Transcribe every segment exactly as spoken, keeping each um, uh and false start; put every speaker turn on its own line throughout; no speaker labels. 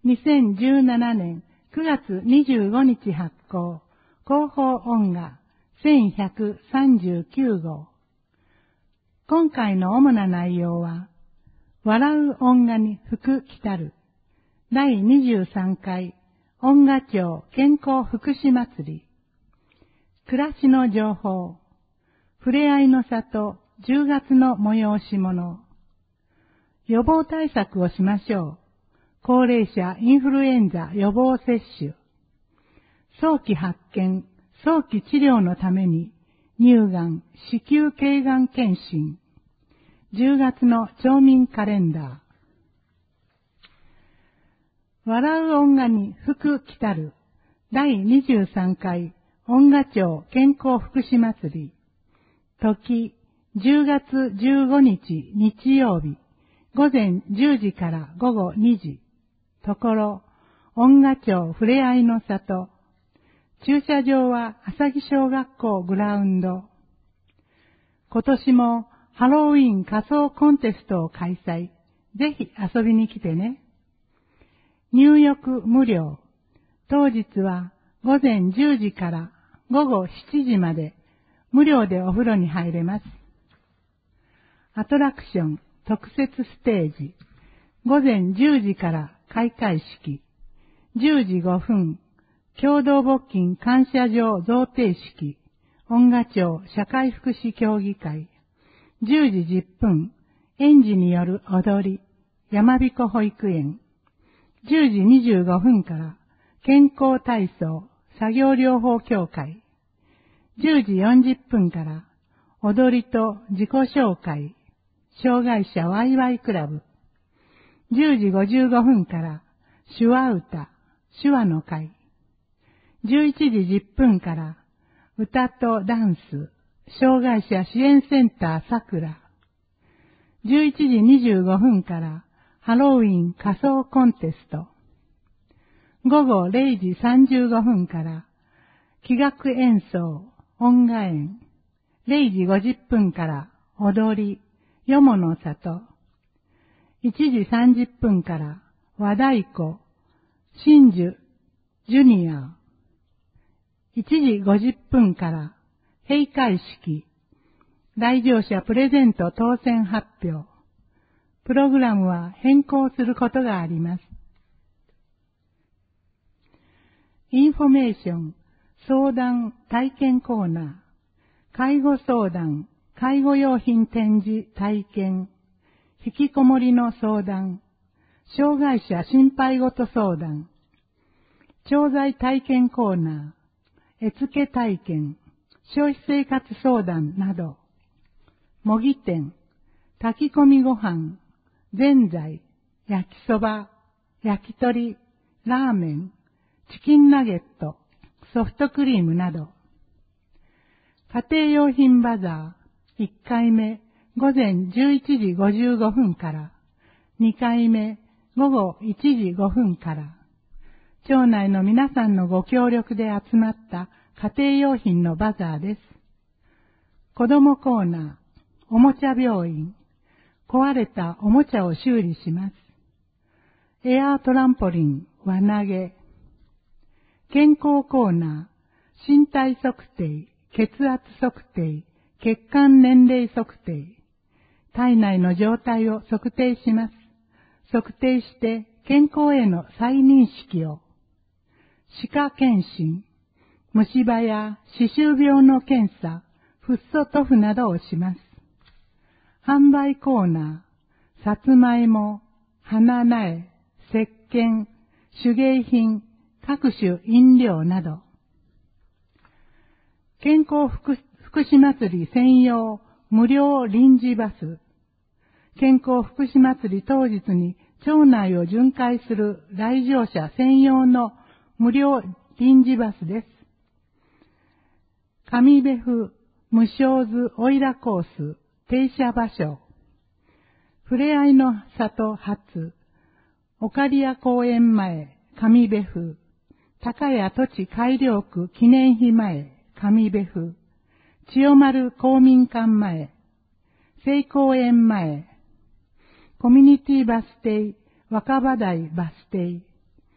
にせんじゅうななねんくがつにじゅうごにち発行、広報音画せんひゃくさんじゅうきゅうごう。今回の主な内容は、笑う音画に福来たるだいにじゅうさんかい音画町健康福祉祭り、暮らしの情報、ふれあいの里じゅうがつの催し物、予防対策をしましょう。高齢者インフルエンザ予防接種、早期発見、早期治療のために乳がん、子宮頸がん検診、じゅうがつの町民カレンダー。笑う音画に福来たるだいにじゅうさんかい音画町健康福祉祭り、時じゅうがつじゅうごにち日曜日ごぜんじゅうじからごごにじ、ところ音画町ふれあいの里、駐車場は朝木小学校グラウンド。今年もハロウィン仮装コンテストを開催。ぜひ遊びに来てね。入浴無料。当日はごぜんじゅうじからごごしちじまで無料でお風呂に入れます。アトラクション特設ステージ。ごぜんじゅうじから開会式。じゅうじごふん共同募金感謝状贈呈式。音画町社会福祉協議会。じゅうじじゅっぷん園児による踊り。山彦保育園。じゅうじにじゅうごふんから健康体操作業療法協会。じゅうじよんじゅっぷんから踊りと自己紹介障害者ワイワイクラブ。じゅうじごじゅうごふんから手話歌手話の会。じゅういちじじゅっぷんから歌とダンス障害者支援センターさくら。じゅういちじにじゅうごふんからハロウィン仮装コンテスト。ごごれいじさんじゅうごふんから器楽演奏音画演。れいじごじゅっぷんから踊りよもの里。いちじさんじゅっぷんから和太鼓真珠ジュニア。いちじごじゅっぷんから閉会式来場者プレゼント当選発表。プログラムは変更することがあります。インフォメーション相談体験コーナー。介護相談介護用品展示体験。引きこもりの相談。障害者心配事相談。調剤体験コーナー。絵付け体験。消費生活相談など。模擬店。炊き込みご飯。ぜんざい。焼きそば。焼き鳥。ラーメン。チキンナゲット。ソフトクリームなど。家庭用品バザー。いっかいめごぜんじゅういちじごじゅうごふんから。にかいめごごいちじごふんから。町内の皆さんのご協力で集まった家庭用品のバザーです。子供コーナー、おもちゃ病院、壊れたおもちゃを修理します。エアートランポリン、輪投げ。健康コーナー、身体測定、血圧測定、血管年齢測定。体内の状態を測定します。測定して健康への再認識を。歯科検診、虫歯や歯周病の検査、フッ素塗布などをします。販売コーナー、さつまいも、花苗、石鹸、手芸品、各種飲料など。健康福祉祭り専用無料臨時バス。健康福祉祭り当日に町内を巡回する来場者専用の無料臨時バスです。上部府無償図オイラコース停車場所。ふれあいの里発岡利屋公園前上部府高谷土地改良区記念碑前上部府千代丸公民館前聖公園前コミュニティバス停若葉台バス停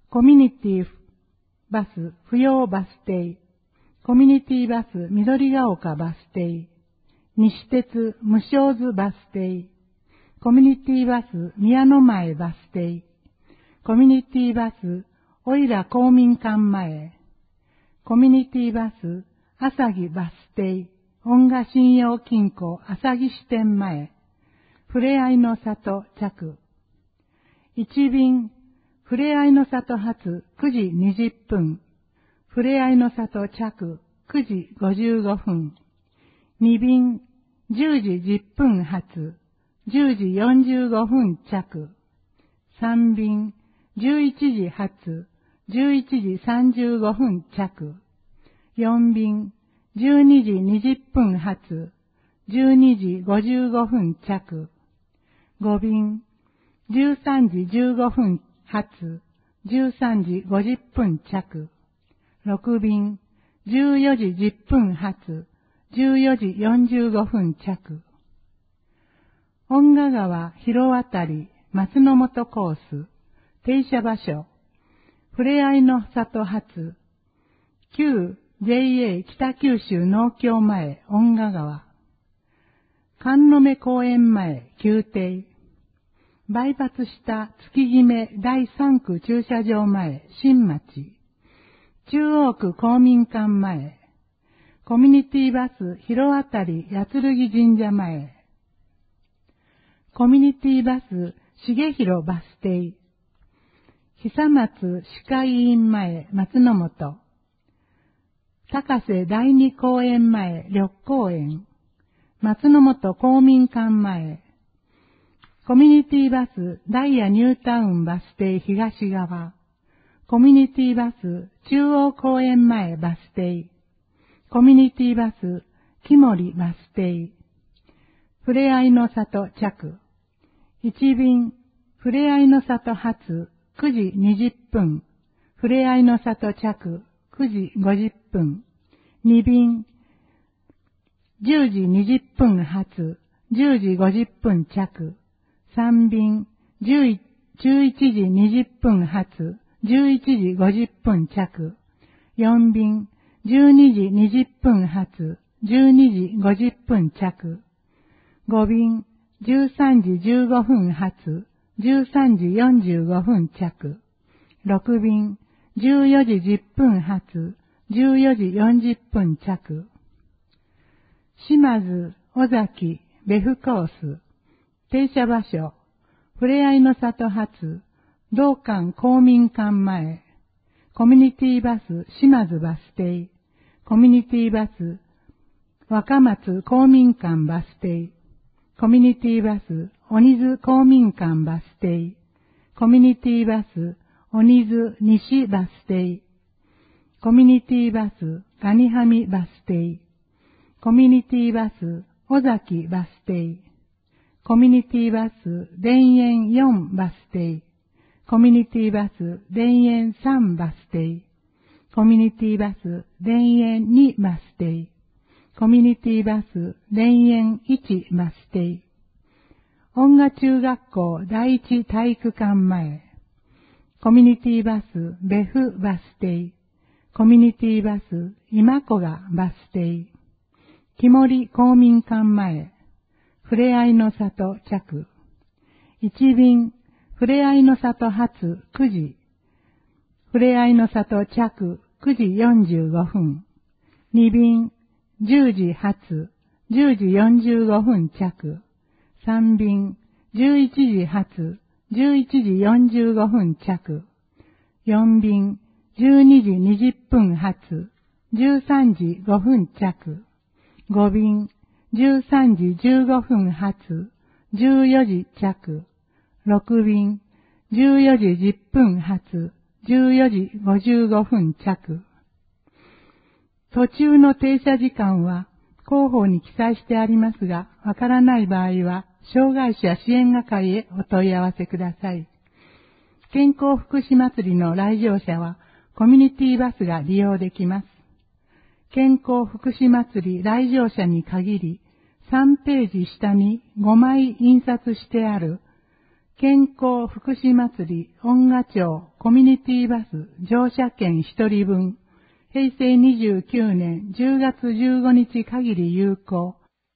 コミュニティバス不要バス停、コミュニティバス緑が丘バス停、西鉄無償図バス停、コミュニティバス宮の前バス停、コミュニティバスおいら公民館前、コミュニティバス朝木バス停、恩賀信用金庫朝木支店前、ふれあいの里着、一便ふれあいの里発くじにじゅっぷん、ふれあいの里着くじごじゅうごふん、二便じゅうじじゅっぷん発じゅうじよんじゅうごふん着、三便じゅういちじ発じゅういちじさんじゅうごふん着、四便じゅうにじにじゅっぷん発じゅうにじごじゅうごふん着、五便じゅうさんじじゅうごふん発じゅうさんじごじゅっぷん着、六便じゅうよじじゅっぷん発じゅうよじよんじゅうごふん着、恩賀川広渡り松の本コース停車場所、ふれあいの里発旧 ジェイエー 北九州農協前恩賀川、神野目公園前宮廷、バイパス下月決めだいさん区駐車場前新町、中央区公民館前、コミュニティバス広渡り八剣神社前、コミュニティバス重広バス停、久松歯科医院前松の本、高瀬第二公園前緑公園、松の本公民館前、コミュニティバスダイヤニュータウンバス停東側、コミュニティバス中央公園前バス停、コミュニティバス木森バス停、ふれあいの里着、一便ふれあいの里発くじにじゅっぷん、ふれあいの里着くじごじゅっぷん、二便じゅうじにじゅっぷん発じゅうじごじゅっぷん着、三便じゅういちじにじゅっぷん発じゅういちじごじゅっぷん着、四便じゅうにじにじゅっぷん発じゅうにじごじゅっぷん着、五便じゅうさんじじゅうごふん発じゅうさんじよんじゅうごふん着、六便じゅうよじじゅっぷん発じゅうよじよんじゅっぷん着、島津尾崎ベフコース停車場所、ふれあいの里発道館公民館前、コミュニティバス島津バス停、コミュニティバス若松公民館バス停、コミュニティバス鬼津公民館バス停、コミュニティバス鬼津西バス停、コミュニティバスガニハミバス停、コミュニティバス尾崎バス停、コミュニティバス田園よんバス停、コミュニティバス田園さんバス停、コミュニティバス田園にバス停、コミュニティバス田園いちバス停、恩賀中学校第一体育館前、コミュニティバス別府バス停、コミュニティバス今古賀バス停、木森公民館前、ふれあいの里着、一便ふれあいの里発くじ、ふれあいの里着くじよんじゅうごふん、二便じゅうじ発じゅうじよんじゅうごふん着、三便じゅういちじ発じゅういちじよんじゅうごふん着、四便じゅうにじにじゅっぷん発じゅうさんじごふん着、五便じゅうさんじじゅうごふん発じゅうよじ着、六便じゅうよじじゅっぷん発じゅうよじごじゅうごふん着。途中の停車時間は広報に記載してありますが、わからない場合は障害者支援係へお問い合わせください。健康福祉祭りの来場者はコミュニティバスが利用できます。健康福祉祭り来場者に限りさんページ下にごまい印刷してある健康福祉祭り恩賀町コミュニティバス乗車券ひとりぶん、へいせいにじゅうきゅうねんじゅうがつじゅうごにち限り有効。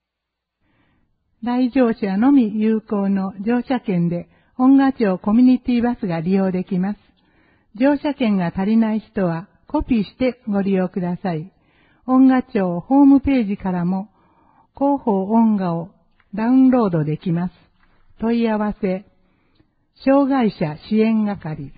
来場者のみ有効の乗車券で恩賀町コミュニティバスが利用できます。乗車券が足りない人はコピーしてご利用ください。恩賀町ホームページからも広報恩賀をダウンロードできます。問い合わせ、障害者支援係。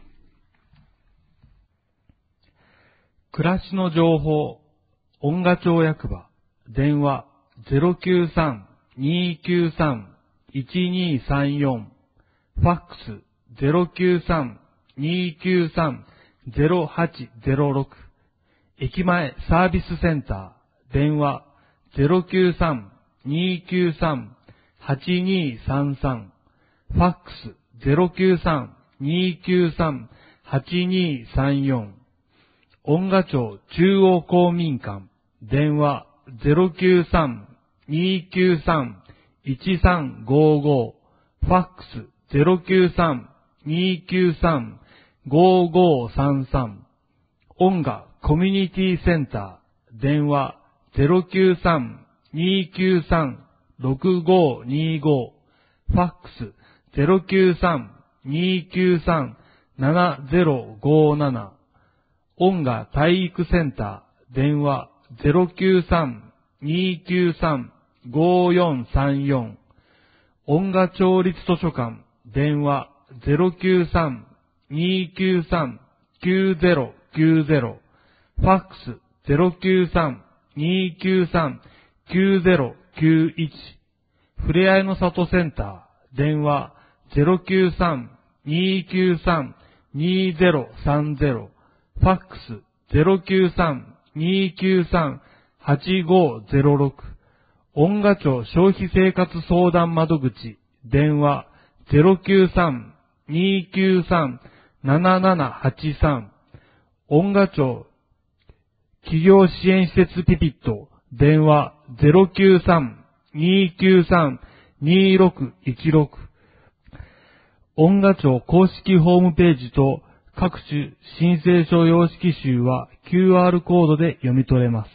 暮らしの情報、恩賀町役場、電話 ゼロきゅうさん にーきゅうさん いちにーさんよん、ファックス ゼロきゅうさん にーきゅうさん ゼロはちゼロろく、駅前サービスセンター、電話 ゼロきゅうさん にーきゅうさん はちにーさんさん、ファックス ゼロきゅうさん にーきゅうさん はちにーさんよん、恩賀町中央公民館、電話 ゼロきゅうさん にーきゅうさん いちさんごご、ファックス ゼロきゅうさん にーきゅうさん ごごさんさん、恩賀コミュニティセンター、電話 ゼロきゅうさん にーきゅうさん ろくごにご、ファックス ゼロきゅうさん にーきゅうさん ななゼロごなな、恩賀体育センター、電話 ゼロきゅうさん にーきゅうさん ごよんさんよん、恩賀町立図書館、電話 ゼロきゅうさん にーきゅうさん きゅうゼロきゅうゼロ、ファックス ゼロきゅうさん にーきゅうさん きゅうゼロきゅういち、ふれあいの里センター、電話 ゼロきゅうさん にーきゅうさん にーゼロさんゼロ、ファックス ゼロきゅうさん にーきゅうさん はちごゼロろく、恩賀町消費生活相談窓口、電話 ゼロきゅうさん にーきゅうさん ななななはちさん、恩賀町企業支援施設ピピット、電話 ゼロきゅうさん にーきゅうさん にーろくいちろく、恩賀町公式ホームページと各種申請書様式集は キューアール コードで読み取れます。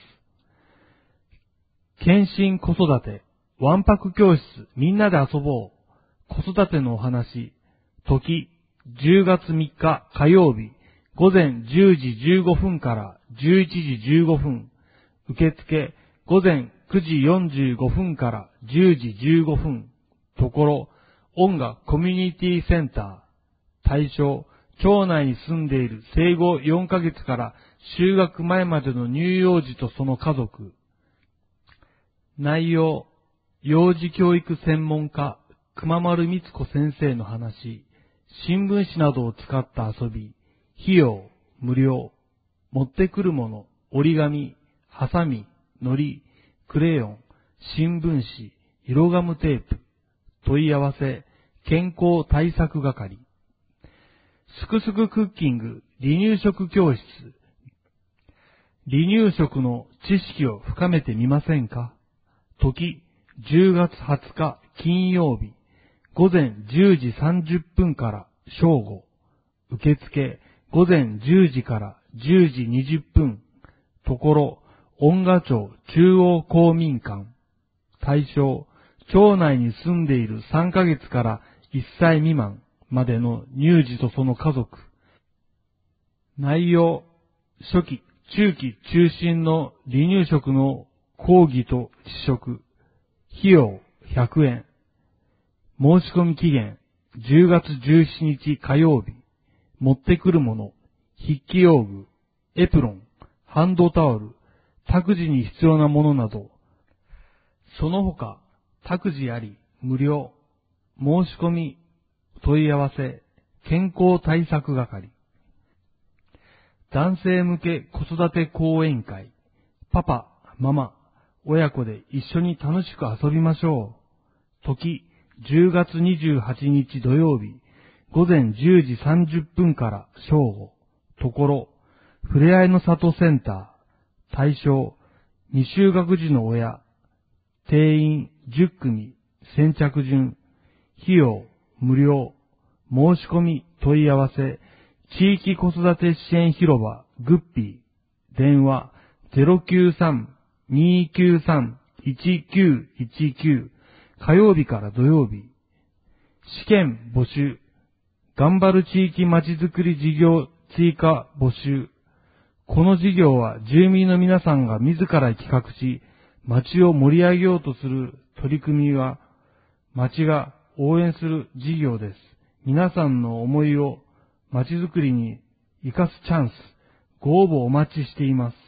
検診子育て、わんぱく教室、みんなで遊ぼう。子育てのお話、時、じゅうがつみっか火曜日、午前じゅうじじゅうごふんからじゅういちじじゅうごふん、受付、午前くじよんじゅうごふんからじゅうじじゅうごふん、ところ、恩賀コミュニティセンター、対象、町内に住んでいる生後よんかげつから就学前までの乳幼児とその家族。内容、幼児教育専門家、熊丸光子先生の話、新聞紙などを使った遊び、費用、無料、持ってくるもの、折り紙、ハサミ、糊、クレヨン、新聞紙、色ガムテープ、問い合わせ、健康対策係。すくすくクッキング離乳食教室。離乳食の知識を深めてみませんか？時、じゅうがつはつか金曜日、午前じゅうじさんじゅっぷんから正午。受付、午前じゅうじからじゅうじにじゅっぷん。ところ、恩賀町中央公民館。対象、町内に住んでいるさんかげつからいっさい未満までの乳児とその家族。内容、初期、中期中心の離乳食の講義と試食。費用ひゃくえん。申し込み期限じゅうがつじゅうしちにち火曜日。持ってくるもの、筆記用具、エプロン、ハンドタオル、託児に必要なものなど。その他、託児あり、無料。申し込み、問い合わせ、健康対策係。男性向け子育て講演会。パパ、ママ、親子で一緒に楽しく遊びましょう。時、じゅうがつにじゅうはちにち土曜日、午前じゅうじさんじゅっぷんから正午。ところ、ふれあいの里センター。対象、未就学児の親。定員じゅっくみ、先着順。費用、無料。 申し込み問い合わせ、地域子育て支援広場グッピー、電話 ゼロきゅうさん にーきゅうさん いちきゅういちきゅう、火曜日から土曜日。試験募集、頑張る地域まちづくり事業追加募集。この事業は住民の皆さんが自ら企画し、町を盛り上げようとする取り組みは、町が応援する事業です。皆さんの思いを町づくりに生かすチャンス、ご応募お待ちしています。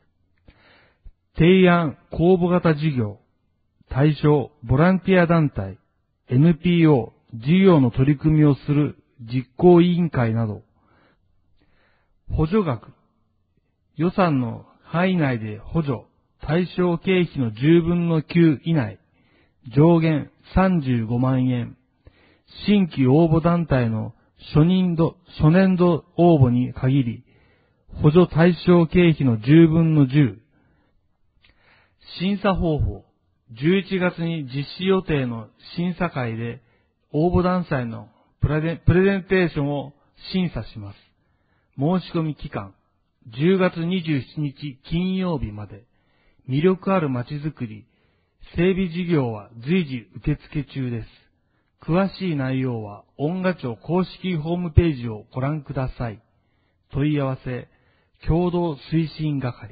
提案公募型事業、対象ボランティア団体、エヌピーオー、事業の取り組みをする実行委員会など、補助額、予算の範囲内で補助、対象経費のじゅうぶんのきゅう以内、上限さんじゅうごまんえん、新規応募団体の初年度、初年度応募に限り、補助対象経費のじゅうぶんのじゅう、審査方法、じゅういちがつに実施予定の審査会で応募団体のプレゼン、プレゼンテーションを審査します。申し込み期間、じゅうがつにじゅうしちにち金曜日まで。魅力あるまちづくり、整備事業は随時受付中です。詳しい内容は音楽庁公式ホームページをご覧ください。問い合わせ、共同推進係。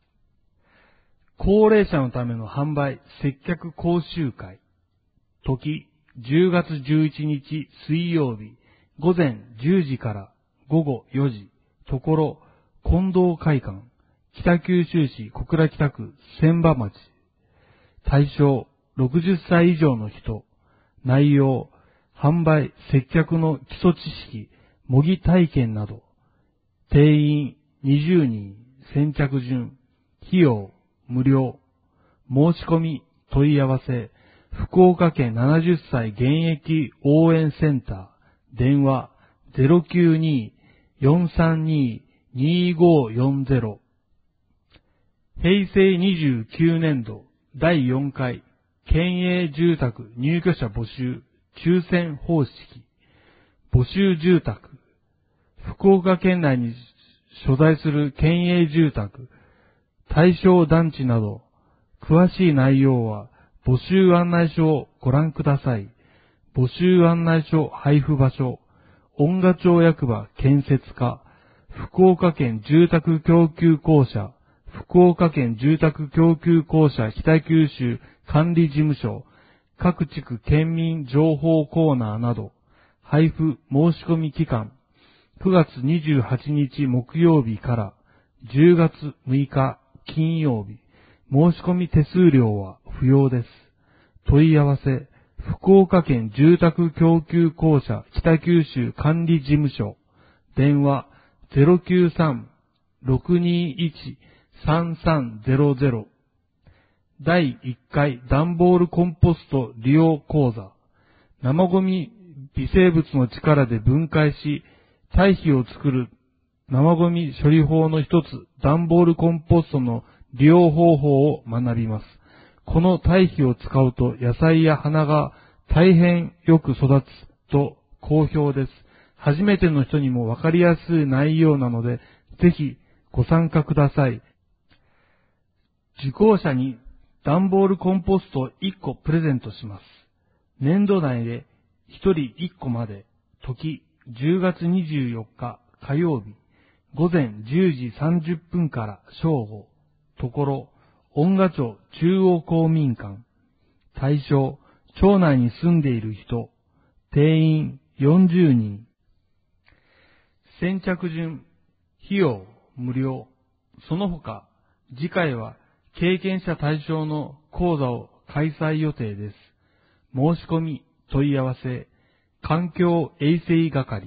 高齢者のための販売接客講習会。時、じゅうがつじゅういちにち水曜日、午前じゅうじから午後よじ。ところ、近藤会館。北九州市小倉北区千葉町。対象、ろくじゅっさい以上の人。内容、販売、接客の基礎知識、模擬体験など。定員にじゅうにん、先着順。費用、無料。申し込み、問い合わせ、福岡県ななじゅっさい現役応援センター。電話、ゼロきゅうに よんさんに にーごーよんゼロ。平成にじゅうきゅうねんどだいよんかい県営住宅入居者募集抽選方式。募集住宅。福岡県内に所在する県営住宅、対象団地など、詳しい内容は募集案内書をご覧ください。募集案内書配布場所、音楽町役場建設課、福岡県住宅供給公社、福岡県住宅供給公社北九州管理事務所、各地区県民情報コーナーなど、配布申し込み期間、くがつにじゅうはちにち木曜日からじゅうがつむいか金曜日、申し込み手数料は不要です。問い合わせ、福岡県住宅供給公社北九州管理事務所、電話 ゼロきゅうさん ろくにいち さんさんゼロゼロ。だいいっかい段ボールコンポスト利用講座。生ゴミ微生物の力で分解し、堆肥を作る生ゴミ処理法の一つ、段ボールコンポストの利用方法を学びます。この堆肥を使うと野菜や花が大変よく育つと好評です。初めての人にもわかりやすい内容なので、ぜひご参加ください。受講者に段ボールコンポストいっこプレゼントします。年度内でひとりいっこまで、時じゅうがつにじゅうよっか火曜日、午前じゅうじさんじゅっぷんから正午、ところ、音楽町中央公民館。対象、町内に住んでいる人。定員よんじゅうにん。先着順、費用無料。その他、次回は経験者対象の講座を開催予定です。申し込み、問い合わせ、環境衛生係。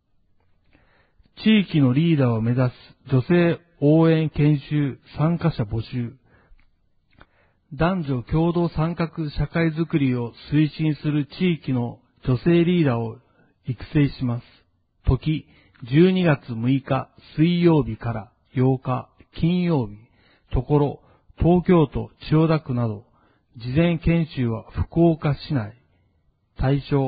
地域のリーダーを目指す女性応援研修参加者募集。男女共同参画社会づくりを推進する地域の女性リーダーを育成します。時、じゅうにがつむいか水曜日からようか金曜日。ところ、東京都千代田区など、事前研修は福岡市内。対象、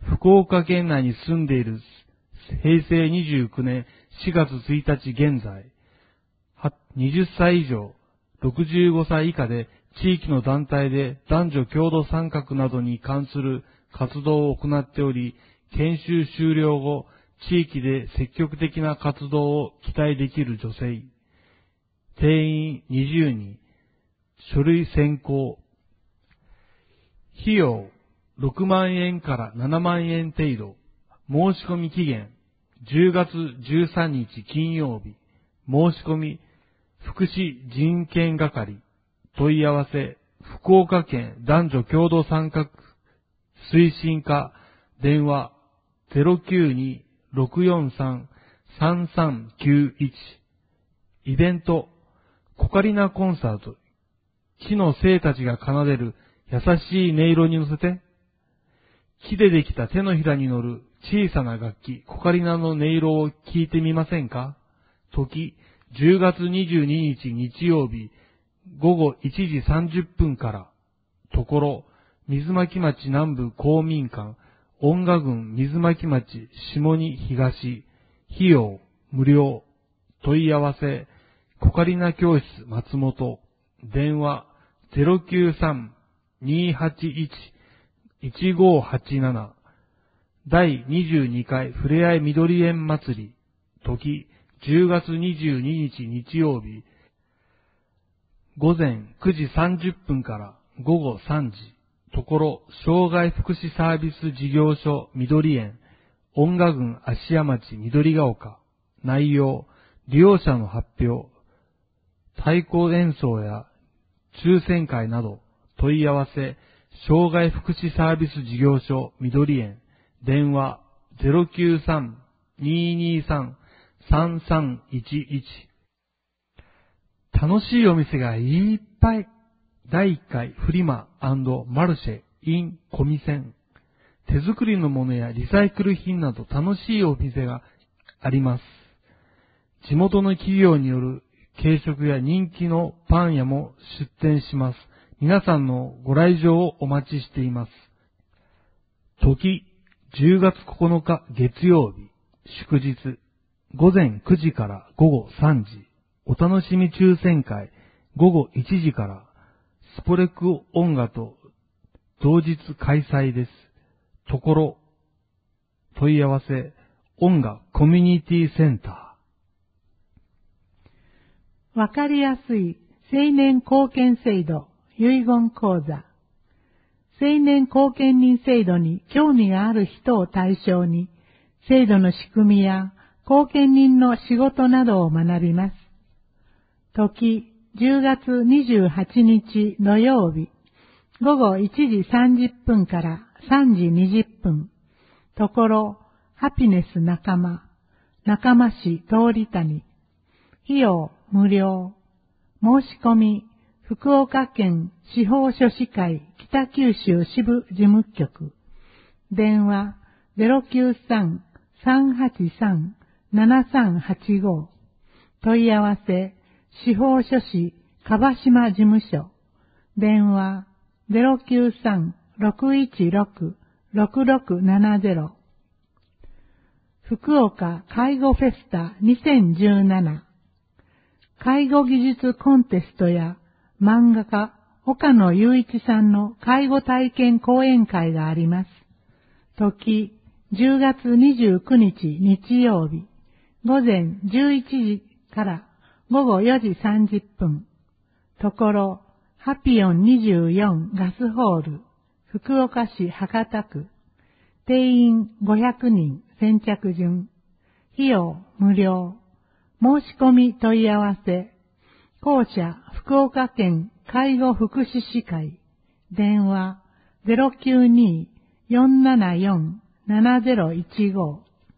福岡県内に住んでいるへいせいにじゅうきゅうねんしがつついたち現在、はたち以上、ろくじゅうごさい以下で地域の団体で男女共同参画などに関する活動を行っており、研修終了後、地域で積極的な活動を期待できる女性。定員にじゅうにん、書類選考。費用ろくまんえんからななまんえん程度。申し込み期限じゅうがつじゅうさんにち金曜日。申し込み福祉人権係。問い合わせ福岡県男女共同参画推進課。電話 ゼロきゅうに ろくよんさん さんさんきゅういち。イベントコカリナコンサート。木の精たちが奏でる優しい音色に乗せて、木でできた手のひらに乗る小さな楽器、コカリナの音色を聞いてみませんか？時、じゅうがつにじゅうににち日曜日、ごごいちじさんじゅっぷんから。ところ、水巻町南部公民館、恩賀郡水巻町下に東、費用、無料、問い合わせ、コカリナ教室松本、電話 ゼロきゅうさん にーはちいち いちごはちなな。だいにじゅうにかいふれあい緑園祭り。時、じゅうがつにじゅうににち日曜日。ごぜんくじさんじゅっぷんからごごさんじ。ところ、障害福祉サービス事業所緑園。恩賀郡芦屋町緑が丘。内容、利用者の発表。太鼓演奏や抽選会など。問い合わせ、障害福祉サービス事業所緑園。電話 ゼロきゅうさん にーにーさん さんさんいちいち。楽しいお店がいっぱい。だいいっかいフリマ&マルシェ in コミセン。手作りのものやリサイクル品など楽しいお店があります。地元の企業による軽食や人気のパン屋も出店します。皆さんのご来場をお待ちしています。時、じゅうがつここのか月曜日、祝日、ごぜんくじからごごさんじ、お楽しみ抽選会、ごごいちじから、スポレク音楽と同日開催です。ところ、問い合わせ、音楽コミュニティセンタ
ー。わかりやすい青年貢献制度遺言講座。青年貢献人制度に興味がある人を対象に、制度の仕組みや貢献人の仕事などを学びます。時、じゅうがつにじゅうはちにち土曜日、ごごいちじさんじゅっぷんからさんじにじゅっぷん。ところ、ハピネス仲間、仲間市通り谷。費用無料。申し込み、福岡県司法書士会北九州支部事務局。電話 ゼロきゅうさん さんはちさん ななさんはちご。問い合わせ、司法書士樺島事務所。電話 ゼロきゅうさん ろくいちろく ろくろくななゼロ。福岡介護フェスタにせんじゅうなな。介護技術コンテストや漫画家岡野雄一さんの介護体験講演会があります。時、じゅうがつにじゅうくにち日曜日、ごぜんじゅういちじからごごよじさんじゅっぷん。ところ、ハピオンにじゅうよんガスホール、福岡市博多区。定員ごひゃくにん先着順。費用無料。申し込み問い合わせ。校舎福岡県介護福祉士会。電話 ゼロきゅうに よんななよん ななゼロいちご。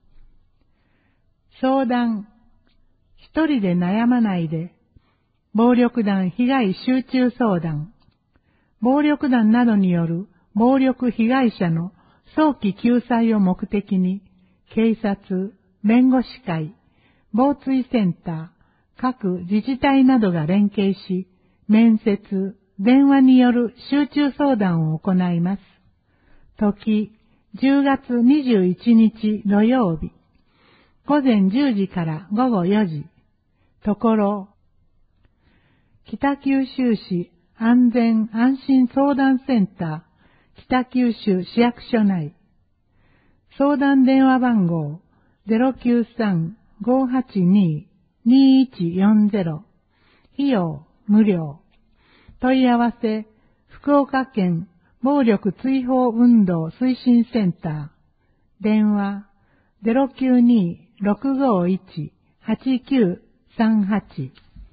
相談。一人で悩まないで。暴力団被害集中相談。暴力団などによる暴力被害者の早期救済を目的に、警察、弁護士会、防水センター、各自治体などが連携し、面接、電話による集中相談を行います。時、 じゅうがつにじゅういちにち土曜日、午前じゅうじから午後よじ、ところ、北九州市安全安心相談センター、北九州市役所内、相談電話番号 ゼロきゅうさん ごーはちにー にーいちよんゼロ、費用無料。問い合わせ、福岡県暴力追放運動推進センター、電話 ゼロきゅうにー ろくごいち はちきゅうさんはち。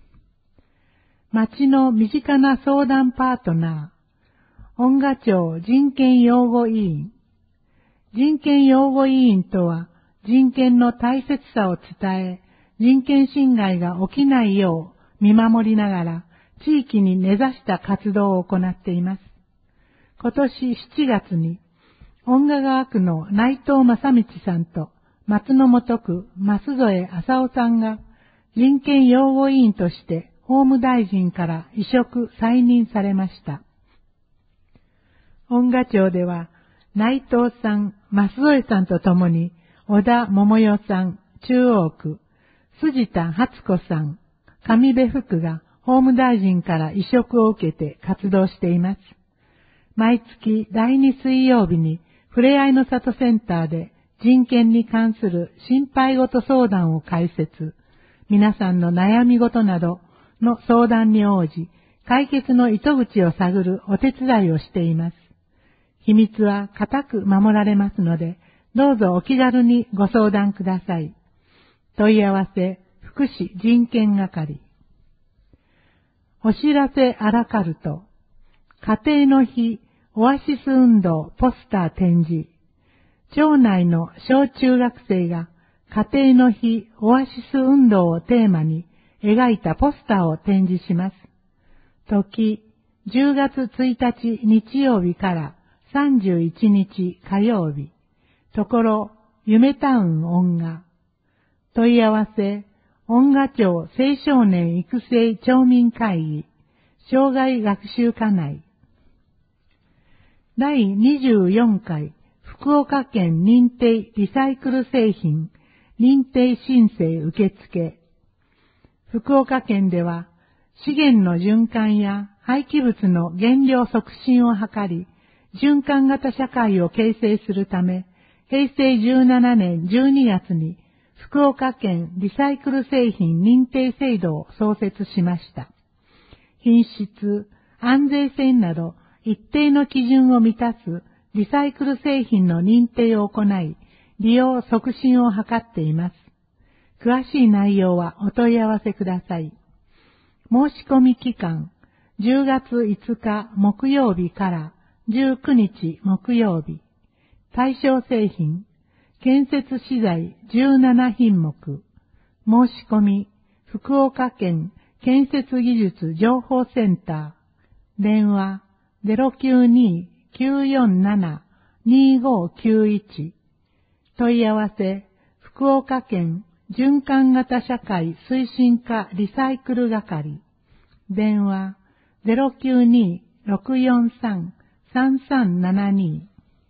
町の身近な相談パートナー、恩賀町人権擁護委員。人権擁護委員とは、人権の大切さを伝え、人権侵害が起きないよう見守りながら、地域に根ざした活動を行っています。今年しちがつに、恩賀川区の内藤正道さんと松の本区増添浅夫さんが、人権擁護委員として法務大臣から委嘱再任されました。恩賀町では、内藤さん、増添さんとともに、小田桃代さん、中央区、辻田初子さん、上部福が法務大臣から委嘱を受けて活動しています。毎月だいに水曜日に、ふれあいの里センターで人権に関する心配事相談を開設、皆さんの悩み事などの相談に応じ、解決の糸口を探るお手伝いをしています。秘密は固く守られますので、どうぞお気軽にご相談ください。問い合わせ、福祉人権係。お知らせアラカルト。家庭の日オアシス運動ポスター展示。町内の小中学生が家庭の日オアシス運動をテーマに描いたポスターを展示します。時、じゅうがつついたち日曜日からさんじゅういちにち火曜日。ところ、夢タウン恩賀。問い合わせ、恩賀町青少年育成町民会議、障害学習課内。だいにじゅうよんかい、福岡県認定リサイクル製品、認定申請受付。福岡県では、資源の循環や廃棄物の減量促進を図り、循環型社会を形成するため、へいせいじゅうななねんじゅうにがつに福岡県リサイクル製品認定制度を創設しました。品質、安全性など一定の基準を満たすリサイクル製品の認定を行い、利用促進を図っています。詳しい内容はお問い合わせください。申し込み期間、じゅうがついつか木曜日からじゅうくにち木曜日。対象製品、建設資材じゅうななひんもく。申し込み、福岡県建設技術情報センター。電話 ゼロきゅうにー きゅうよんなな にーごーきゅういち。問い合わせ、福岡県循環型社会推進課リサイクル係。電話 ゼロきゅうにー ろくよんさん さんさんななに。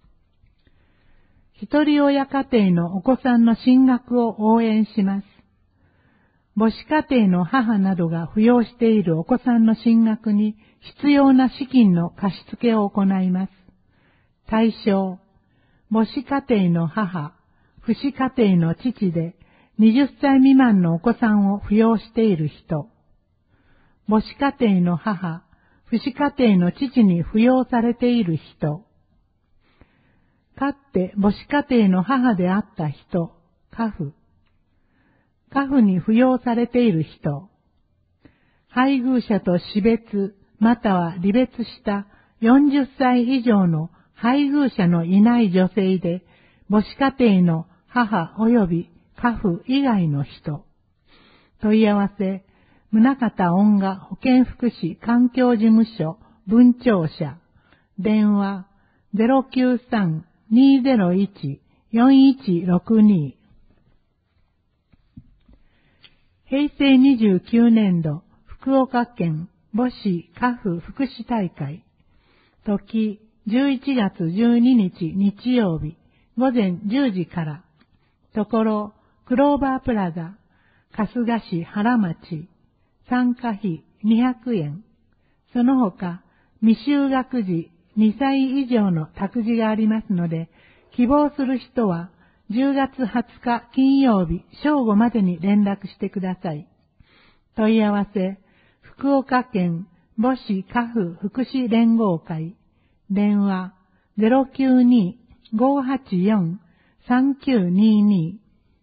一人親家庭のお子さんの進学を応援します。母子家庭の母などが扶養しているお子さんの進学に必要な資金の貸し付けを行います。対象、母子家庭の母、父子家庭の父ではたち未満のお子さんを扶養している人。母子家庭の母、父子家庭の父に扶養されている人。かつて母子家庭の母であった人、家父。家父に扶養されている人。配偶者と死別または離別したよんじゅっさい以上の配偶者のいない女性で、母子家庭の母及び家父以外の人。問い合わせ、宗像恩賀保健福祉環境事務所分庁舎。電話 ゼロきゅうさん にーゼロいち よんいちろくに。へいせいにじゅうきゅうねんど福岡県母子家父福祉大会。時じゅういちがつじゅうににち日曜日午前じゅうじから。ところ、クローバープラザ、春日市原町、参加費にひゃくえん。その他、未就学児にさい以上の託児がありますので、希望する人はじゅうがつはつか金曜日正午までに連絡してください。問い合わせ、福岡県母子家父福祉連合会、電話 ゼロきゅうに ごーはちよん さんきゅうにーに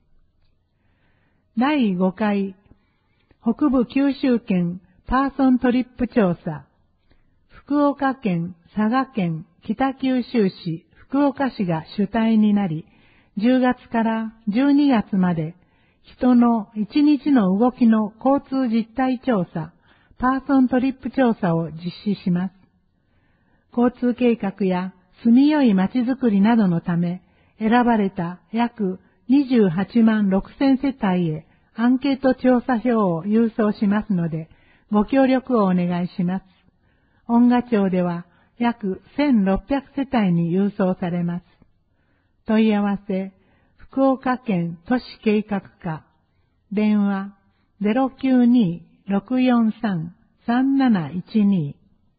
ー。だいごかい北部九州圏パーソントリップ調査。福岡県、佐賀県、北九州市、福岡市が主体になり、じゅうがつからじゅうにがつまで人のいちにちの動きの交通実態調査、パーソントリップ調査を実施します。交通計画や住みよい街づくりなどのため、選ばれた約にじゅうはちまんろくせんせたいへアンケート調査票を郵送しますので、ご協力をお願いします。恩賀町では約せんろっぴゃくせたいに郵送されます。問い合わせ、福岡県都市計画課、電話 ゼロきゅうに ろくよんさん さんなないちに。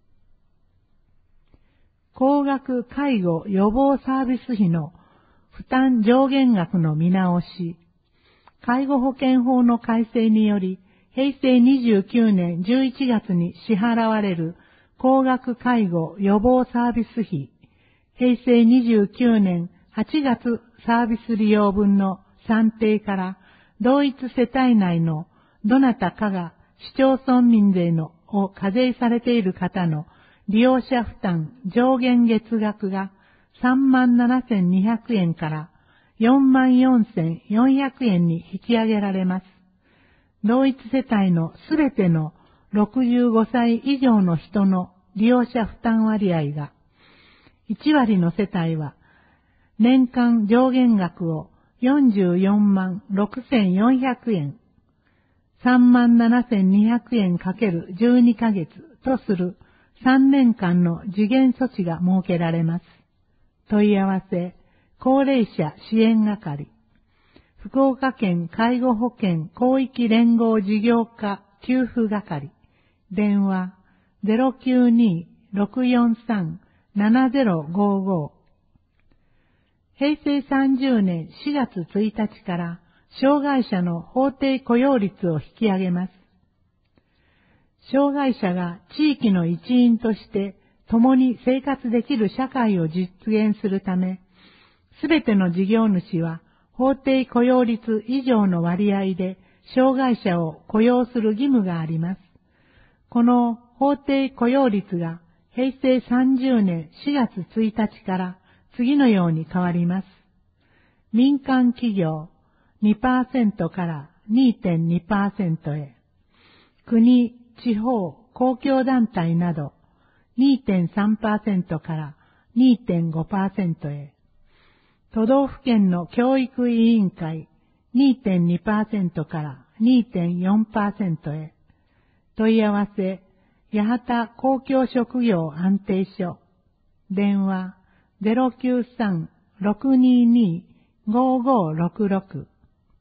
高額介護予防サービス費の負担上限額の見直し。介護保険法の改正により、へいせいにじゅうきゅうねんじゅういちがつに支払われる高額介護予防サービス費、へいせいにじゅうきゅうねんはちがつサービス利用分の算定から同一世帯内のどなたかが市町村民税のを課税されている方の利用者負担上限月額がさんまんななせんにひゃくえんからよんまんよんせんよんひゃくえんに引き上げられます。同一世帯のすべてのろくじゅうごさい以上の人の利用者負担割合がいちわりの世帯は年間上限額をよんじゅうよんまんろくせんよんひゃくえん、さんまんななせんにひゃくえんかけるじゅうにかげつとするさんねんかんの時限措置が設けられます。問い合わせ、高齢者支援係、福岡県介護保険広域連合事業課給付係、電話 ゼロきゅうに ろくよんさん ななゼロごご。へいせいさんじゅうねんしがつついたちから障害者の法定雇用率を引き上げます。障害者が地域の一員として共に生活できる社会を実現するため、すべての事業主は法定雇用率以上の割合で障害者を雇用する義務があります。この法定雇用率がへいせいさんじゅうねんしがつついたちから次のように変わります。民間企業 にパーセント から にてんにパーセント へ、国、地方、公共団体など にてんさんパーセント から にてんごパーセント へ、都道府県の教育委員会 にてんにパーセント から にてんよんパーセント へ、問い合わせ、八幡公共職業安定所、電話 ゼロきゅうさん ろくにに ごごろくろく。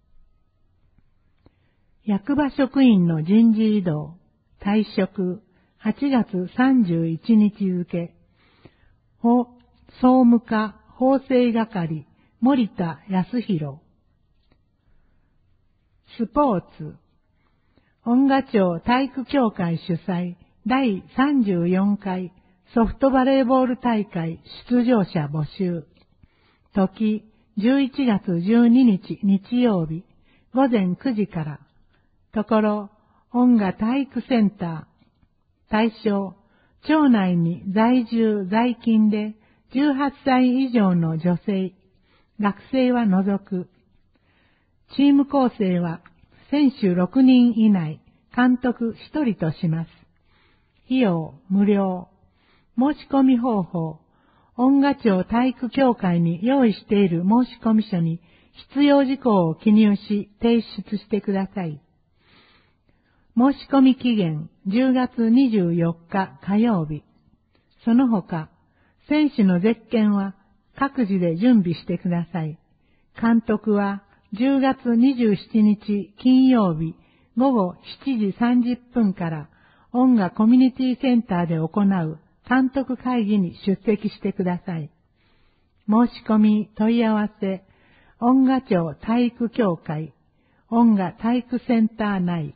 役場職員の人事異動、退職、はちがつさんじゅういちにち付、総務課法制係、森田康弘。スポーツ、恩賀町体育協会主催だいさんじゅうよんかいソフトバレーボール大会出場者募集。時、じゅういちがつじゅうににち日曜日、ごぜんくじから。ところ、恩賀体育センター。対象、町内に在住在勤でじゅうはっさい以上の女性、学生は除く。チーム構成は選手ろくにん以内、監督ひとりとします。費用無料。申し込み方法、恩賀町体育協会に用意している申込書に必要事項を記入し提出してください。申し込み期限じゅうがつにじゅうよっか火曜日。その他、選手のゼッケンは各自で準備してください。監督はじゅうがつにじゅうしちにち金曜日ごごしちじさんじゅっぷんから音楽コミュニティセンターで行う監督会議に出席してください。申し込み問い合わせ、音楽町体育協会、音楽体育センター内。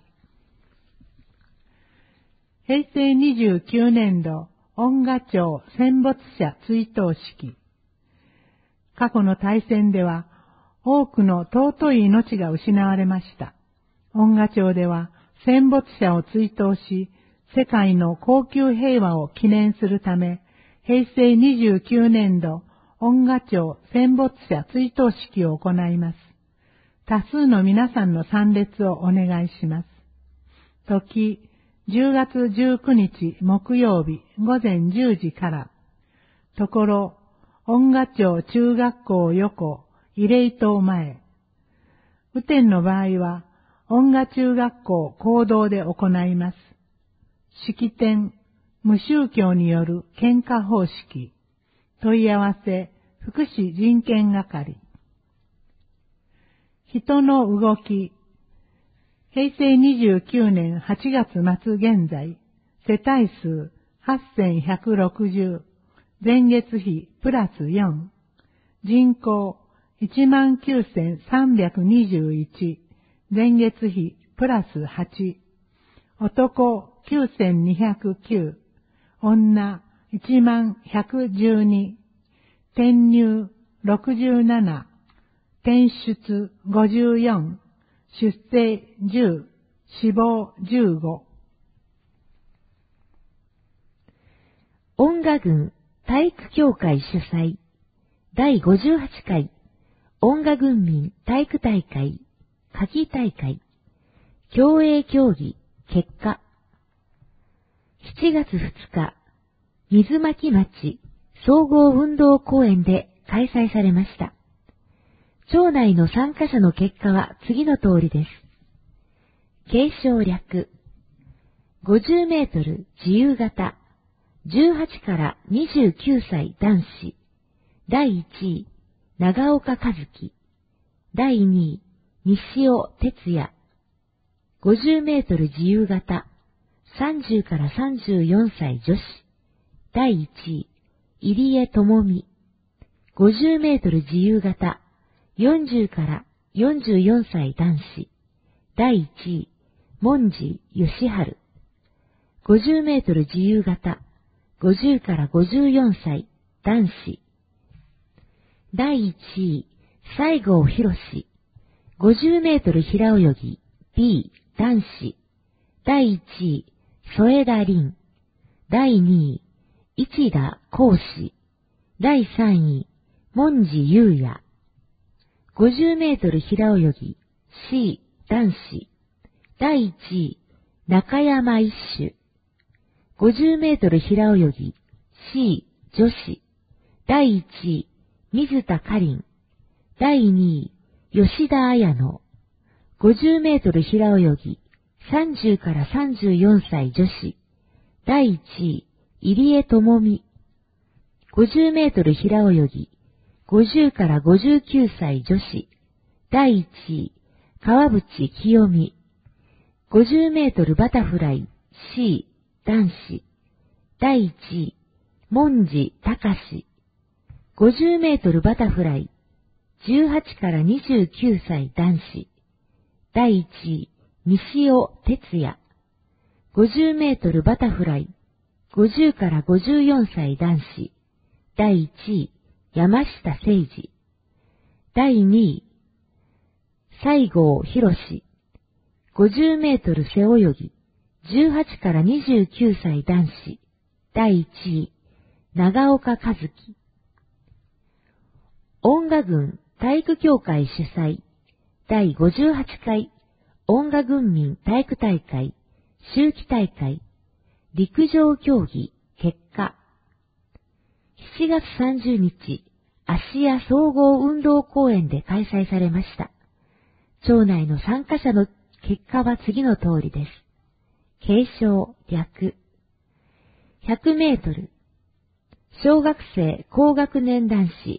へいせいにじゅうきゅうねんど音楽町戦没者追悼式。過去の大戦では多くの尊い命が失われました。音楽町では戦没者を追悼し、世界の恒久平和を記念するため、へいせいにじゅうきゅうねんど音楽町戦没者追悼式を行います。多数の皆さんの参列をお願いします。時、じゅうがつじゅうくにち木曜日ごぜんじゅうじから。ところ、音楽町中学校横、慰霊塔前。雨天の場合は、音楽中学校講堂で行います。式典、無宗教による献花方式。問い合わせ、福祉人権係。人の動き。へいせいにじゅうきゅうねんはちがつ末現在、世帯数はっせんひゃくろくじゅう、前月比プラスよん、人口いちまんきゅうせんさんびゃくにじゅういち、前月比プラスはち、男きゅうせんにひゃくきゅう、女いちまんひゃくじゅうに、転入ろくじゅうなな、転出ごじゅうよん、出生じゅう、死亡じゅうご。
音楽群体育協会主催だいごじゅうはちかい音楽軍民体育大会夏季大会競泳競技結果しちがつふつか水巻町総合運動公園で開催されました。町内の参加者の結果は次の通りです。継承略ごじゅうメートル自由形じゅうはちからにじゅうきゅうさい男子だいいちい長岡和樹だいにい西尾哲也ごじゅうメートル自由形さんじゅうからさんじゅうよんさい女子だいいちい入江智美ごじゅうメートル自由形よんじゅうからよんじゅうよんさい男子だいいちい文字義治ごじゅうメートル自由形ごじゅうからごじゅうよんさい男子だいいちい西郷博ごじゅうメートル平泳ぎ B 男子だいいちい添田凛だいにい市田光志だいさんい文字優也ごじゅうメートル平泳ぎ C 男子だいいちい中山一種ごじゅうメートル平泳ぎ C 女子だいいちい水田かりんだいにい吉田彩乃ごじゅうメートル平泳ぎさんじゅうからさんじゅうよんさい女子だいいちい入江智美ごじゅうメートル平泳ぎごじゅうからごじゅうきゅうさい女子だいいちい川淵清美ごじゅうメートルバタフライ C 男子だいいちい文字隆ごじゅうメートルバタフライじゅうはちからにじゅうきゅうさい男子だいいちい西尾哲也ごじゅうメートルバタフライごじゅうからごじゅうよんさい男子だいいちい山下誠二だいにい西郷博ごじゅうメートル背泳ぎじゅうはちからにじゅうきゅうさい男子だいいちい長岡和樹音楽群体育協会主催だいごじゅうはちかい音楽軍民体育大会秋季大会陸上競技結果しちがつさんじゅうにち芦屋総合運動公園で開催されました。町内の参加者の結果は次の通りです。継承略ひゃくメートル小学生高学年男子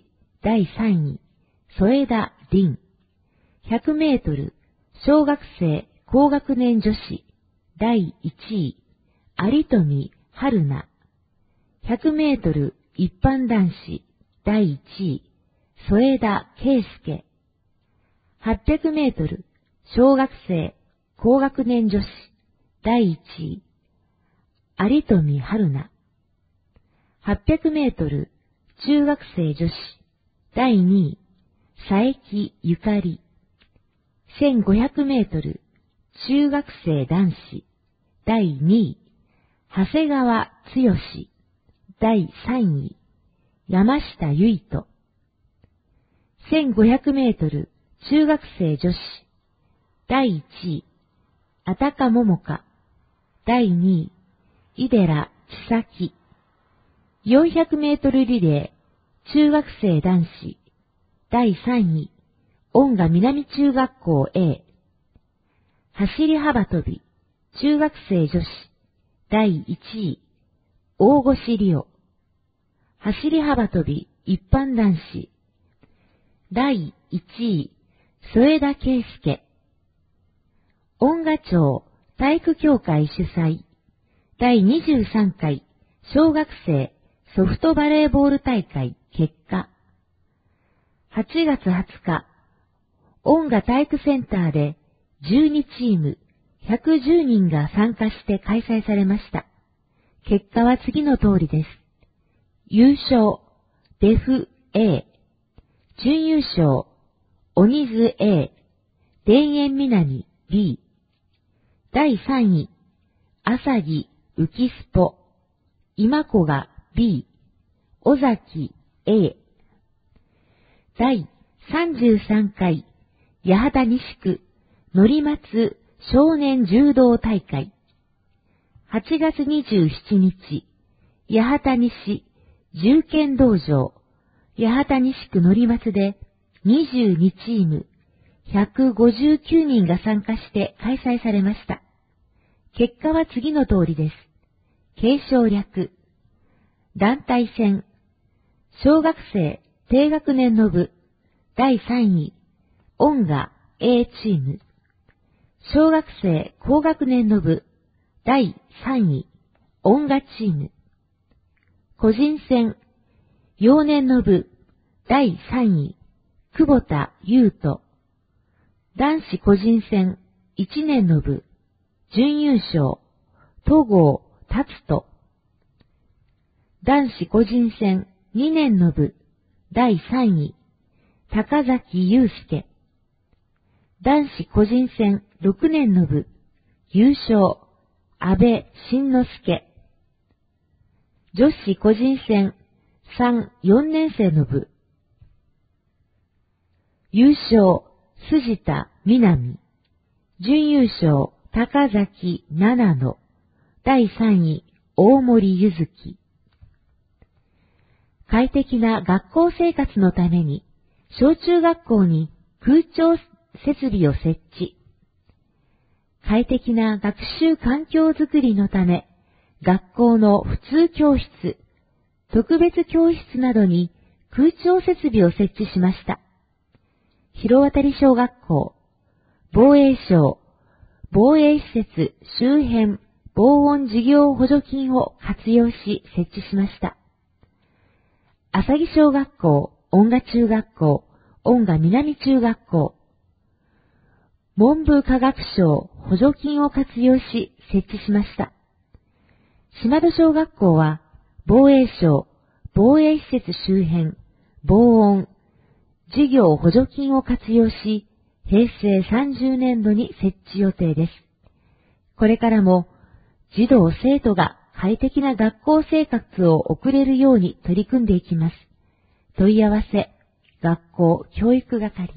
だいさんい、添田凛。ひゃくメートル、小学生高学年女子、だいいちい、有富春菜。ひゃくメートル、一般男子、だいいちい、添田圭介。はっぴゃくメートル、小学生高学年女子、だいいちい、有富春菜。はっぴゃくメートル、中学生女子、だいにい、佐伯ゆかり。せんごひゃくメートル、中学生男子、だいにい、長谷川剛。だいさんい、山下唯斗。せんごひゃくメートル、中学生女子、だいいちい、あたかももか。だいにい、井寺千咲。よんひゃくメートルリレー、中学生男子、だいさんい、恩賀南中学校 A。走り幅跳び、中学生女子、だいいちい、大越理央。走り幅跳び、一般男子、だいいちい、添田圭介。恩賀町体育協会主催、だいにじゅうさんかい小学生ソフトバレーボール大会結果。はちがつはつか、恩賀体育センターでじゅうにチームひゃくじゅうにんが参加して開催されました。結果は次の通りです。優勝、デフ A。準優勝、鬼津 A。田園南 B。だいさんい、朝木浮スポ。今子が B。尾崎 A。だいさんじゅうさんかい、八幡西区のり松少年柔道大会。はちがつにじゅうしちにち、八幡西銃剣道場、八幡西区のり松でにじゅうにチームひゃくごじゅうきゅうにんが参加して開催されました。結果は次の通りです。継承略。団体戦。小学生低学年の部、だいさんい、恩賀 A チーム。小学生高学年の部、だいさんい、恩賀チーム。個人戦、幼年の部、だいさんい、久保田優斗。男子個人戦、いちねんの部、準優勝、戸郷達人。男子個人戦、にねんの部、だいさんい、高崎祐介。男子個人戦、ろくねんの部、優勝、安倍晋之助。女子個人戦、さん、よねん生の部、優勝、筋田みなみ。準優勝、高崎七野。だいさんい、大森ゆずき。快適な学校生活のために、小中学校に空調設備を設置。快適な学習環境づくりのため、学校の普通教室、特別教室などに空調設備を設置しました。広渡小学校、防衛省、防衛施設周辺防音事業補助金を活用し設置しました。朝木小学校、恩賀中学校、恩賀南中学校、文部科学省補助金を活用し設置しました。島戸小学校は防衛省、防衛施設周辺防音事業補助金を活用し、平成さんじゅうねんどに設置予定です。これからも児童生徒が快適な学校生活を送れるように取り組んでいきます。問い合わせ、学校教育係。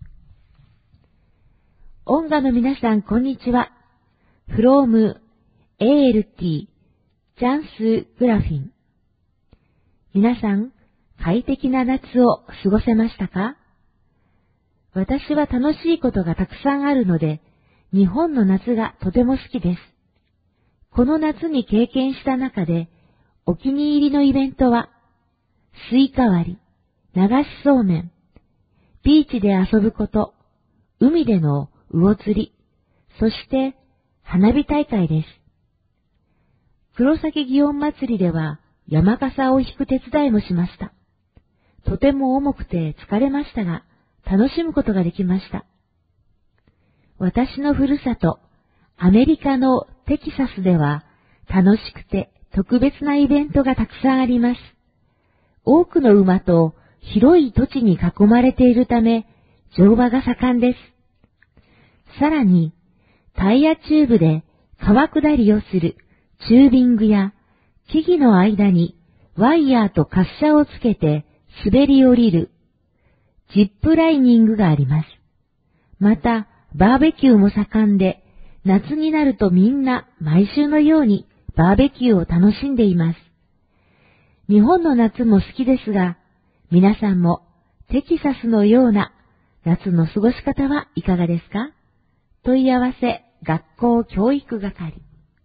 音楽の皆さん、こんにちは。from エーエルティー チャンスグラフィン。皆さん、快適な夏を過ごせましたか？私は楽しいことがたくさんあるので、日本の夏がとても好きです。この夏に経験した中で、お気に入りのイベントは、スイカ割り、 流しそうめん、ビーチで遊ぶこと、海での魚釣り、そして花火大会です。黒崎祇園祭りでは山笠を引く手伝いもしました。とても重くて疲れましたが、楽しむことができました。私のふるさと、アメリカのテキサスでは楽しくて特別なイベントがたくさんあります。多くの馬と広い土地に囲まれているため、乗馬が盛んです。さらに、タイヤチューブで川下りをするチュービングや、木々の間にワイヤーと滑車をつけて滑り降りるジップライニングがあります。また、バーベキューも盛んで、夏になるとみんな毎週のようにバーベキューを楽しんでいます。日本の夏も好きですが、皆さんもテキサスのような夏の過ごし方はいかがですか？問い合わせ学校教育係。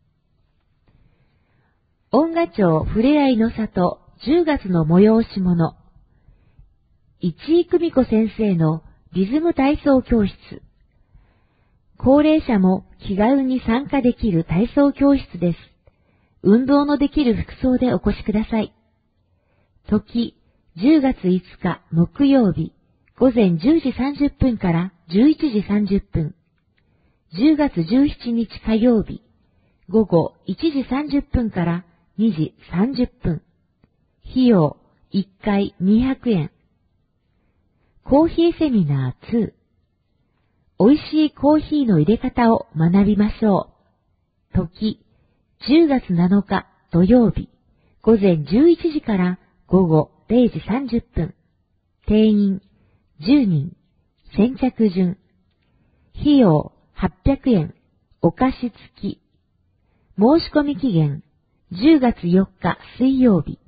音楽町ふれあいの里じゅうがつの催し物。市井久美子先生のリズム体操教室。高齢者も気軽に参加できる体操教室です。運動のできる服装でお越しください。時、じゅうがついつか木曜日、午前じゅうじさんじゅっぷんからじゅういちじさんじゅっぷん。じゅうがつじゅうしちにち火曜日、午後いちじさんじゅっぷんからにじさんじゅっぷん。費用いっかいにひゃくえん。コーヒーセミナーに。美味しいコーヒーの入れ方を学びましょう。時、じゅうがつなのか土曜日、午前じゅういちじから午後れいじさんじゅっぷん。定員じゅうにん。先着順。費用はっぴゃくえん。お菓子付き。申し込み期限じゅうがつよっか水曜日。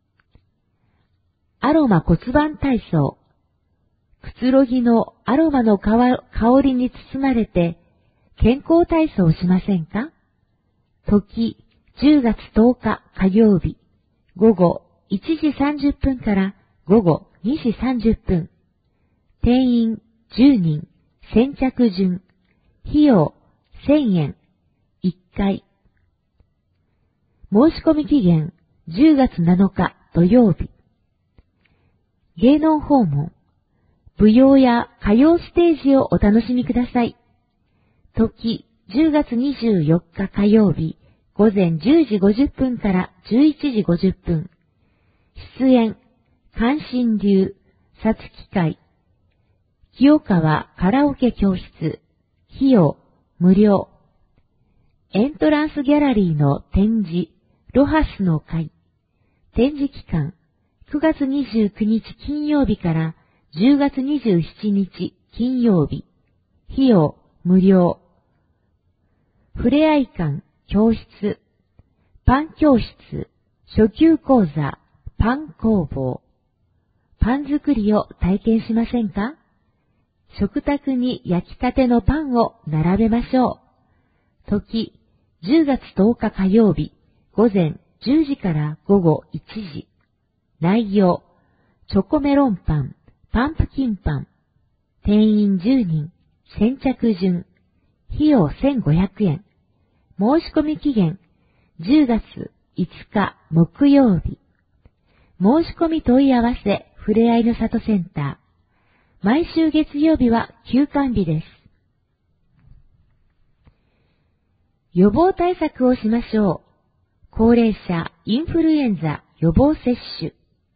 アロマ骨盤体操。くつろぎのアロマの香りに包まれて健康体操をしませんか？時、じゅうがつとおか火曜日、午後いちじさんじゅっぷんから午後にじさんじゅっぷん。定員じゅうにん、先着順。費用せんえん。いっかい。申し込み期限じゅうがつなのか土曜日。芸能訪問。舞踊や歌謡ステージをお楽しみください。時、じゅうがつにじゅうよっか火曜日、午前じゅうじごじゅっぷんからじゅういちじごじゅっぷん。出演、関心流、さつき会。清川カラオケ教室。費用、無料。エントランスギャラリーの展示、ロハスの会。展示期間、くがつにじゅうくにち金曜日からじゅうがつにじゅうしちにち金曜日。費用無料。ふれあい館教室。パン教室。初級講座。パン工房。パン作りを体験しませんか？食卓に焼きたてのパンを並べましょう。時、じゅうがつとおか火曜日、午前じゅうじから午後いちじ。内容、チョコメロンパン。パンプキンパン。定員じゅうにん。先着順。費用せんごひゃくえん。申し込み期限じゅうがついつか木曜日。申し込み問い合わせふれあいの里センター。毎週月曜日は休館日です。予防対策をしましょう。高齢者インフルエンザ予防接種。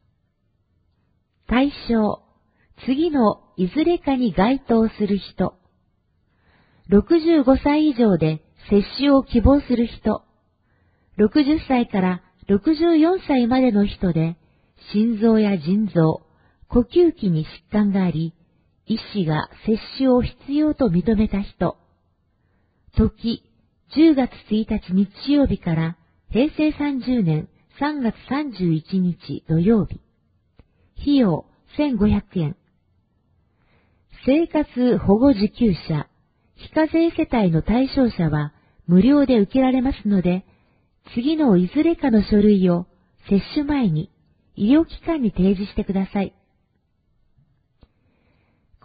対象、次のいずれかに該当する人。ろくじゅうごさい以上で接種を希望する人。ろくじゅっさいからろくじゅうよんさいまでの人で、心臓や腎臓、呼吸器に疾患があり、医師が接種を必要と認めた人。時、じゅうがつついたち日曜日からへいせいさんじゅうねんさんがつさんじゅういちにち土曜日。費用せんごひゃくえん。生活保護受給者、非課税世帯の対象者は無料で受けられますので、次のいずれかの書類を接種前に医療機関に提示してください。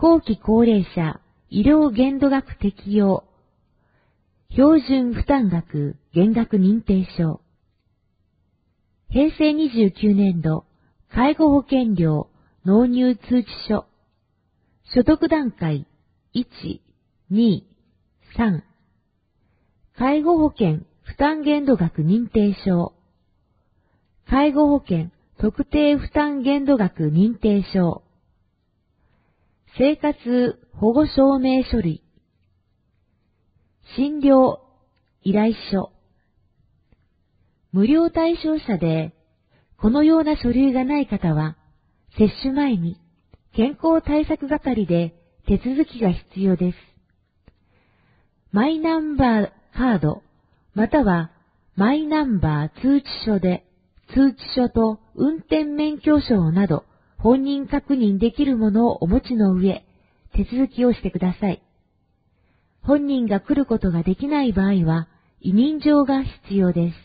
後期高齢者医療限度額適用、標準負担額減額認定証、平成にじゅうきゅうねん度介護保険料納入通知書、所得段階いち、に、さん、介護保険負担限度額認定証、介護保険特定負担限度額認定証、生活保護証明書類、診療依頼書、無料対象者でこのような書類がない方は、接種前に健康対策係で手続きが必要です。マイナンバーカードまたはマイナンバー通知書で通知書と運転免許証など本人確認できるものをお持ちの上、手続きをしてください。本人が来ることができない場合は委任状が必要です。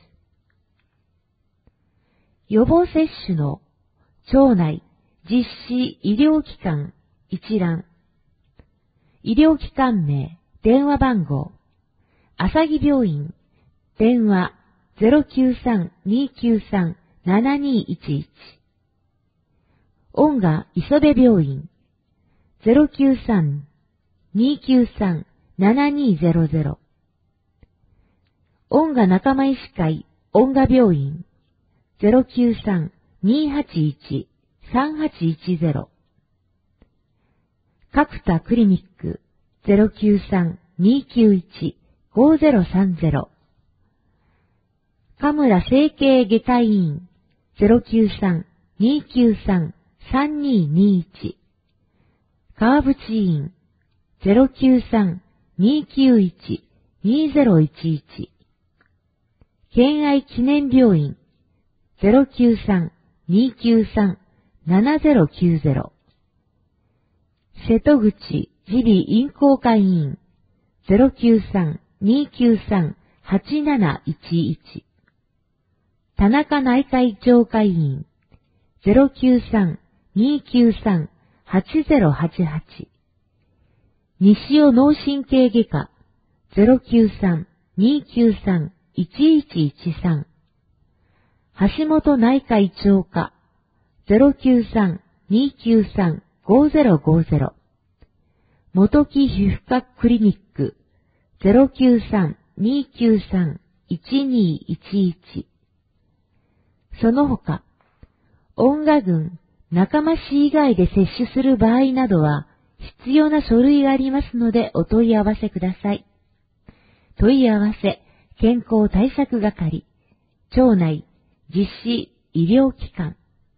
予防接種の町内実施医療機関一覧、医療機関名、電話番号、朝木病院、電話 ゼロきゅうさん にーきゅうさん ななにーいちいち、音賀磯部病院、ゼロきゅうさん にーきゅうさん ななにーゼロゼロ、音賀仲間医師会音賀病院、ゼロきゅうさん にーはちいち さんはちいちゼロ、角田クリニック、ゼロきゅうさん にーきゅういち ごーゼロさんゼロ、神村整形外科医院、ゼロきゅうさん にーきゅうさん さんにーにーいち、川淵医院、ゼロきゅうさん にーきゅういち にーゼロいちいち、県愛記念病院、ゼロきゅうさん にーきゅうさん ななゼロきゅうゼロ、瀬戸口耳鼻咽喉科医院、ゼロきゅうさん にーきゅうさん はちなないちいち、田中内科胃腸科医院、ゼロきゅうさん にーきゅうさん はちゼロはちはち、西尾脳神経外科、ゼロきゅうさん にーきゅうさん いちいちいちさん、橋本内科胃腸科、ゼロきゅうさん にーきゅうさん ごーゼロごーゼロ、元木皮膚科クリニック、ゼロきゅうさん にーきゅうさん いちにーいちいち、その他、音賀郡仲間市以外で接種する場合などは必要な書類がありますのでお問い合わせください。問い合わせ、健康対策係、町内実施医療機関。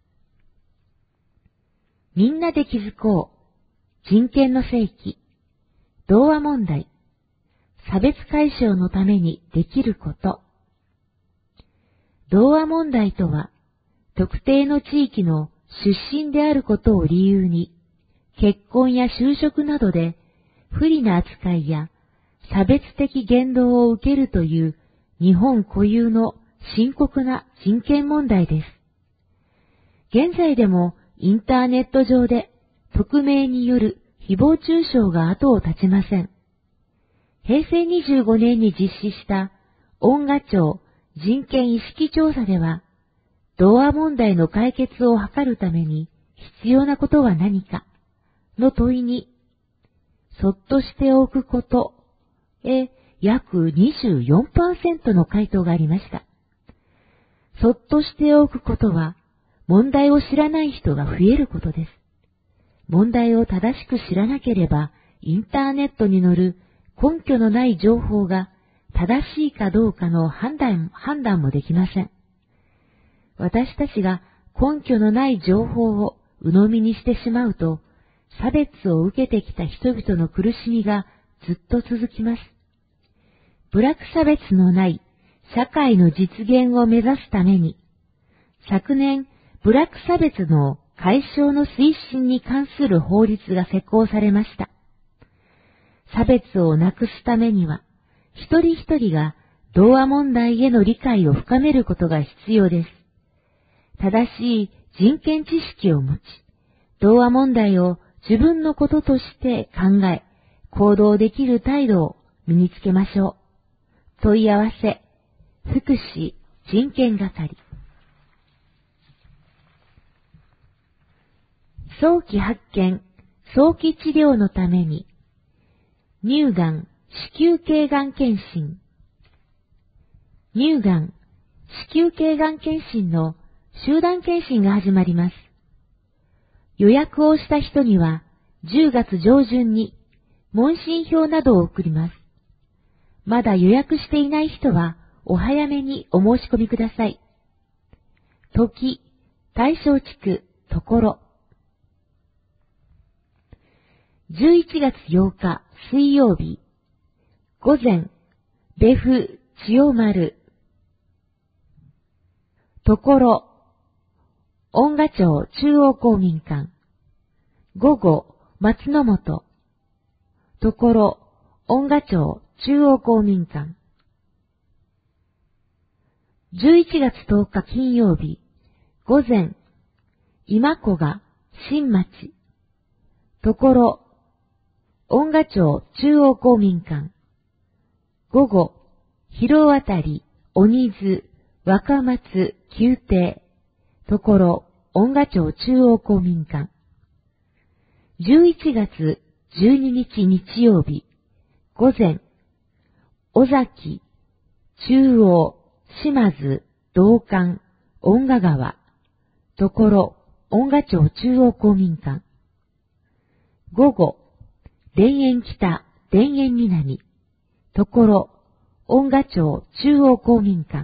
みんなで気づこう。人権の正規。童話問題。差別解消のためにできること。童話問題とは、特定の地域の出身であることを理由に、結婚や就職などで不利な扱いや差別的言動を受けるという日本固有の深刻な人権問題です。現在でもインターネット上で匿名による誹謗中傷が後を絶ちません。平成にじゅうごねんに実施した音賀町人権意識調査では、童話問題の解決を図るために必要なことは何かの問いに、そっとしておくことへ約 にじゅうよんパーセント の回答がありました。そっとしておくことは、問題を知らない人が増えることです。問題を正しく知らなければ、インターネットに載る根拠のない情報が正しいかどうかの判断、判断もできません。私たちが根拠のない情報を鵜呑みにしてしまうと、差別を受けてきた人々の苦しみがずっと続きます。部落差別のない社会の実現を目指すために、昨年、部落差別の解消の推進に関する法律が施行されました。差別をなくすためには、一人一人が童話問題への理解を深めることが必要です。正しい人権知識を持ち、童話問題を自分のこととして考え、行動できる態度を身につけましょう。問い合わせ、福祉、人権係。早期発見、早期治療のために、乳がん、子宮頸がん検診。乳がん、子宮頸がん検診の集団検診が始まります。予約をした人にはじゅうがつ上旬に問診票などを送ります。まだ予約していない人はお早めにお申し込みください。時、大正地区、ところ。じゅういちがつようか水曜日、午前、別府千代丸。ところ、恩賀町中央公民館。午後、松の本。ところ、恩賀町中央公民館。じゅういちがつとおか金曜日、午前、今古賀新町。ところ、恩賀町中央公民館。午後、広渡り、鬼津、若松、宮廷。ところ、恩賀町中央公民館。じゅういちがつじゅうににち日曜日、午前、尾崎、中央、島津、道館、恩賀川。ところ、恩賀町中央公民館。午後、田園北、田園南。ところ、恩賀町中央公民館。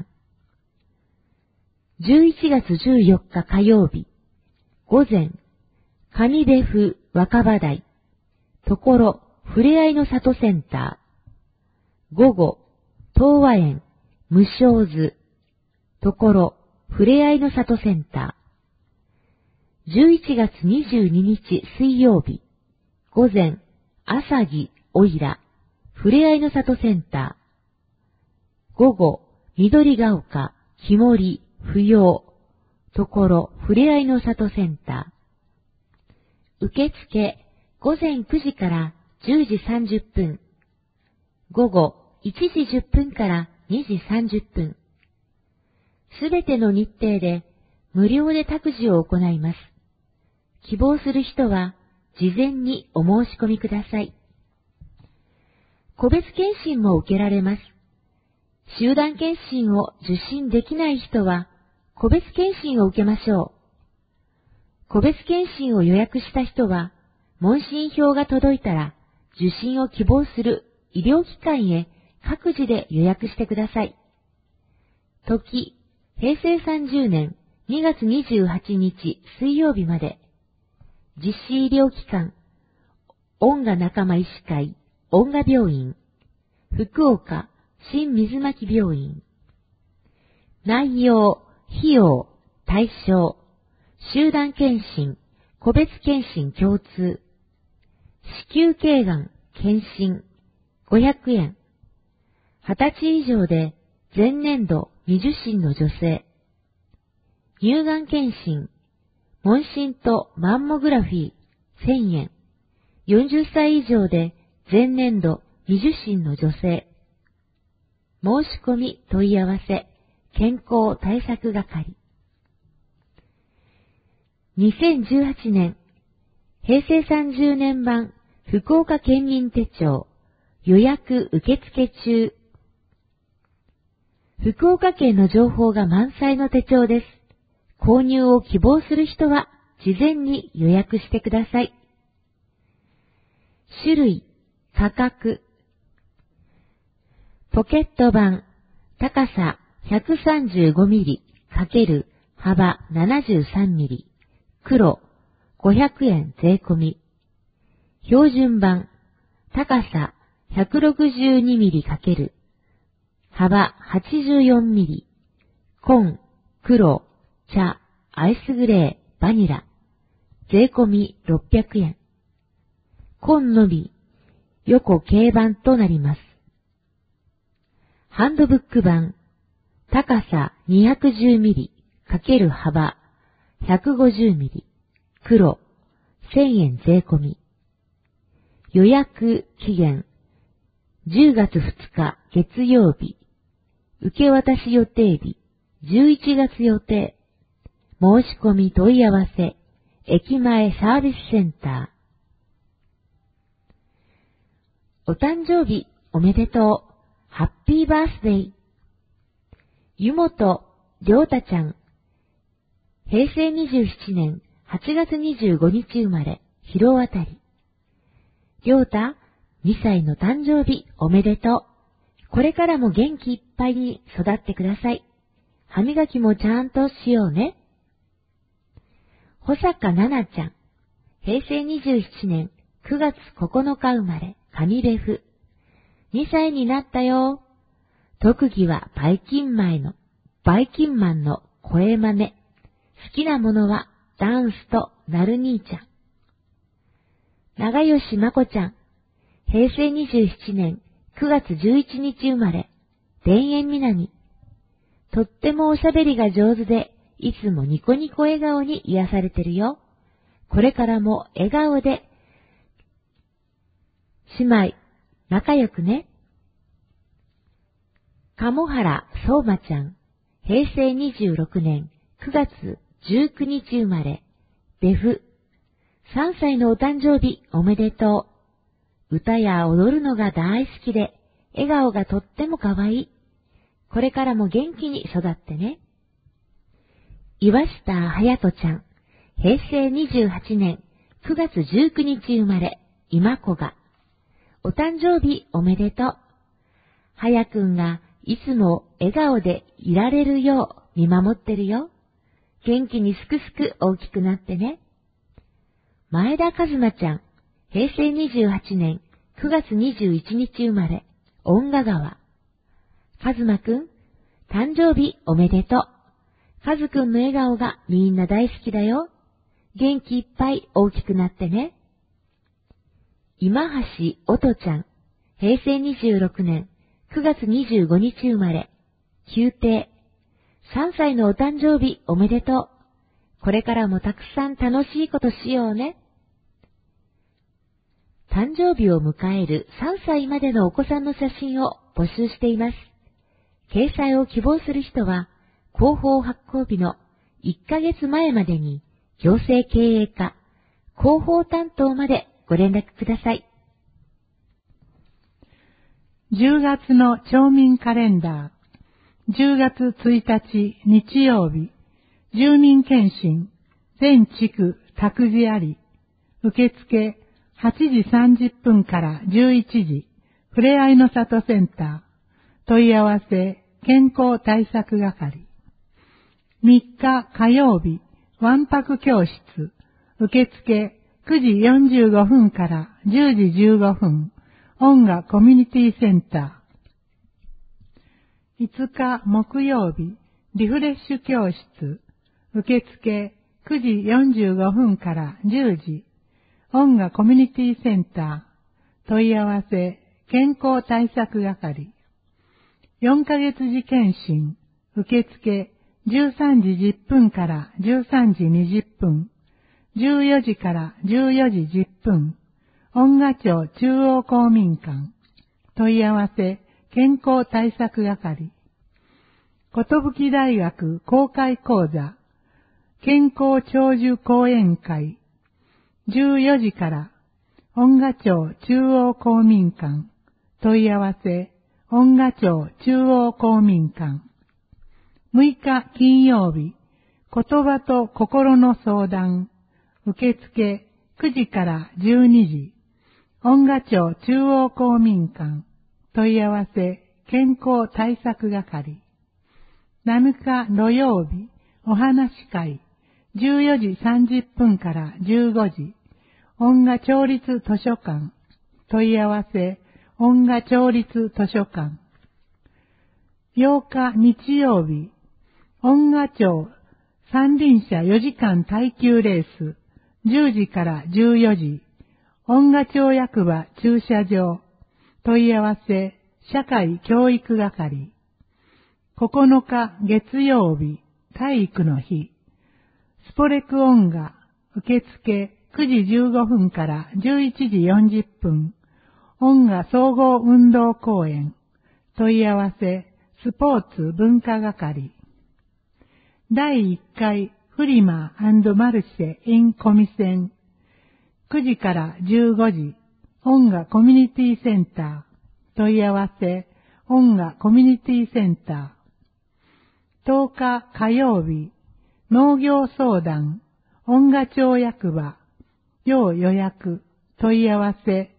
じゅういちがつじゅうよっか火曜日、午前、上部府若葉台。ところ、ふれあいの里センター。午後、東和園、無償図。ところ、ふれあいの里センター。じゅういちがつにじゅうににち水曜日、午前、朝木、おいら、ふれあいの里センター。午後、緑が丘、木森、不要。ところ、ふれあいの里センター。受付、午前くじからじゅうじさんじゅっぷん。午後いちじじゅっぷんからにじさんじゅっぷん。すべての日程で無料で託児を行います。希望する人は事前にお申し込みください。個別検診も受けられます。集団検診を受診できない人は個別検診を受けましょう。個別検診を予約した人は、問診票が届いたら、受診を希望する医療機関へ各自で予約してください。時、へいせいさんじゅうねんにがつにじゅうはちにち水曜日まで。実施医療機関、恩賀仲間医師会、恩賀病院、福岡新水巻病院。内容、費用、対象、集団検診、個別検診共通。子宮頸がん、検診、ごひゃくえん。はたち以上で前年度未受診の女性。乳がん検診、問診とマンモグラフィー、せんえん。よんじゅっさい以上で前年度未受診の女性。申し込み問い合わせ、健康対策係。にせんじゅうはちねん、へいせいさんじゅうねん版福岡県民手帳予約受付中。福岡県の情報が満載の手帳です。購入を希望する人は事前に予約してください。種類、価格。ポケット版、高さひゃくさんじゅうごミリ×幅ななじゅうさんミリ。黒、ごひゃくえん税込み。標準版、高さひゃくろくじゅうにミリ×幅はちじゅうよんミリ。紺、黒、茶、アイスグレー、バニラ。税込みろっぴゃくえん。紺のみ、横軽版となります。ハンドブック版、高さにひゃくじゅうミリ×幅ひゃくごじゅうミリ。黒、 せんえん税込み。予約期限じゅうがつふつか月曜日。受け渡し予定日じゅういちがつ予定。申し込み問い合わせ駅前サービスセンター。お誕生日おめでとう。ハッピーバースデー。湯本りょうたちゃん。へいせいにじゅうななねんはちがつにじゅうごにち生まれ、広渡り。りょうた、にさいの誕生日おめでとう。これからも元気いっぱいに育ってください。歯磨きもちゃんとしようね。保坂ななちゃん。へいせいにじゅうななねんくがつここのか生まれ、上別府。にさいになったよ。特技はバイキンマンの、バイキンマンの声真似。好きなものはダンスとなる兄ちゃん。長吉まこちゃん。へいせいにじゅうななねんくがつじゅういちにち生まれ、田園南。とってもおしゃべりが上手で、いつもニコニコ笑顔に癒されてるよ。これからも笑顔で、姉妹、仲良くね。鴨原相馬ちゃん。へいせいにじゅうろくねんくがつじゅうくにち生まれ、別府。さんさいのお誕生日おめでとう。歌や踊るのが大好きで、笑顔がとってもかわいい。これからも元気に育ってね。岩下隼人ちゃん。へいせいにじゅうはちねんくがつじゅうくにち生まれ、今子が。お誕生日おめでとう。はやくんがいつも笑顔でいられるよう見守ってるよ。元気にすくすく大きくなってね。前田和馬ちゃん。へいせいにじゅうはちねんくがつにじゅういちにち生まれ、恩賀川。和馬くん、誕生日おめでとう。和くんの笑顔がみんな大好きだよ。元気いっぱい大きくなってね。今橋音ちゃん。へいせいにじゅうろくねんくがつにじゅうごにち生まれ、宮廷。さんさいのお誕生日おめでとう。これからもたくさん楽しいことしようね。誕生日を迎えるさんさいまでのお子さんの写真を募集しています。掲載を希望する人は、広報発行日のいっかげつまえまでに、行政経営課、広報担当までご連絡ください。
じゅうがつの町民カレンダー。じゅうがつついたち日曜日、住民検診、全地区託児あり、受付はちじさんじゅっぷんからじゅういちじ、ふれあいの里センター、問い合わせ健康対策係。みっか火曜日、わんぱく教室、受付くじよんじゅうごふんからじゅうじじゅうごふん、音楽コミュニティセンター。いつか木曜日、リフレッシュ教室、受付くじよんじゅうごふんからじゅうじ、音楽コミュニティセンター、問い合わせ健康対策係。よんかげつじ検診、受付じゅうさんじじゅっぷんからじゅうさんじにじゅっぷん、じゅうよじからじゅうよじじゅっぷん、恩賀町中央公民館、問い合わせ健康対策係。寿大学公開講座、健康長寿講演会、じゅうよじから、恩賀町中央公民館、問い合わせ、恩賀町中央公民館。むいか金曜日、言葉と心の相談、受付くじからじゅうにじ、恩賀町中央公民館、問い合わせ、健康対策係。なのか土曜日、お話会、じゅうよじさんじゅっぷんからじゅうごじ、恩賀町立図書館、問い合わせ、恩賀町立図書館。ようか日曜日、恩賀町三輪車よじかん耐久レース、じゅうじからじゅうよじ、恩賀町役場駐車場、問い合わせ、社会教育係。ここのか月曜日、体育の日、スポレク音楽、受付くじじゅうごふんからじゅういちじよんじゅっぷん、音楽総合運動公演、問い合わせ、スポーツ文化係。だいいっかいフリマ&マルシェインコミセン、くじからじゅうごじ、音楽コミュニティセンター、問い合わせ、音楽コミュニティセンター。とおか火曜日、農業相談、音楽町役場、要予約、問い合わせ、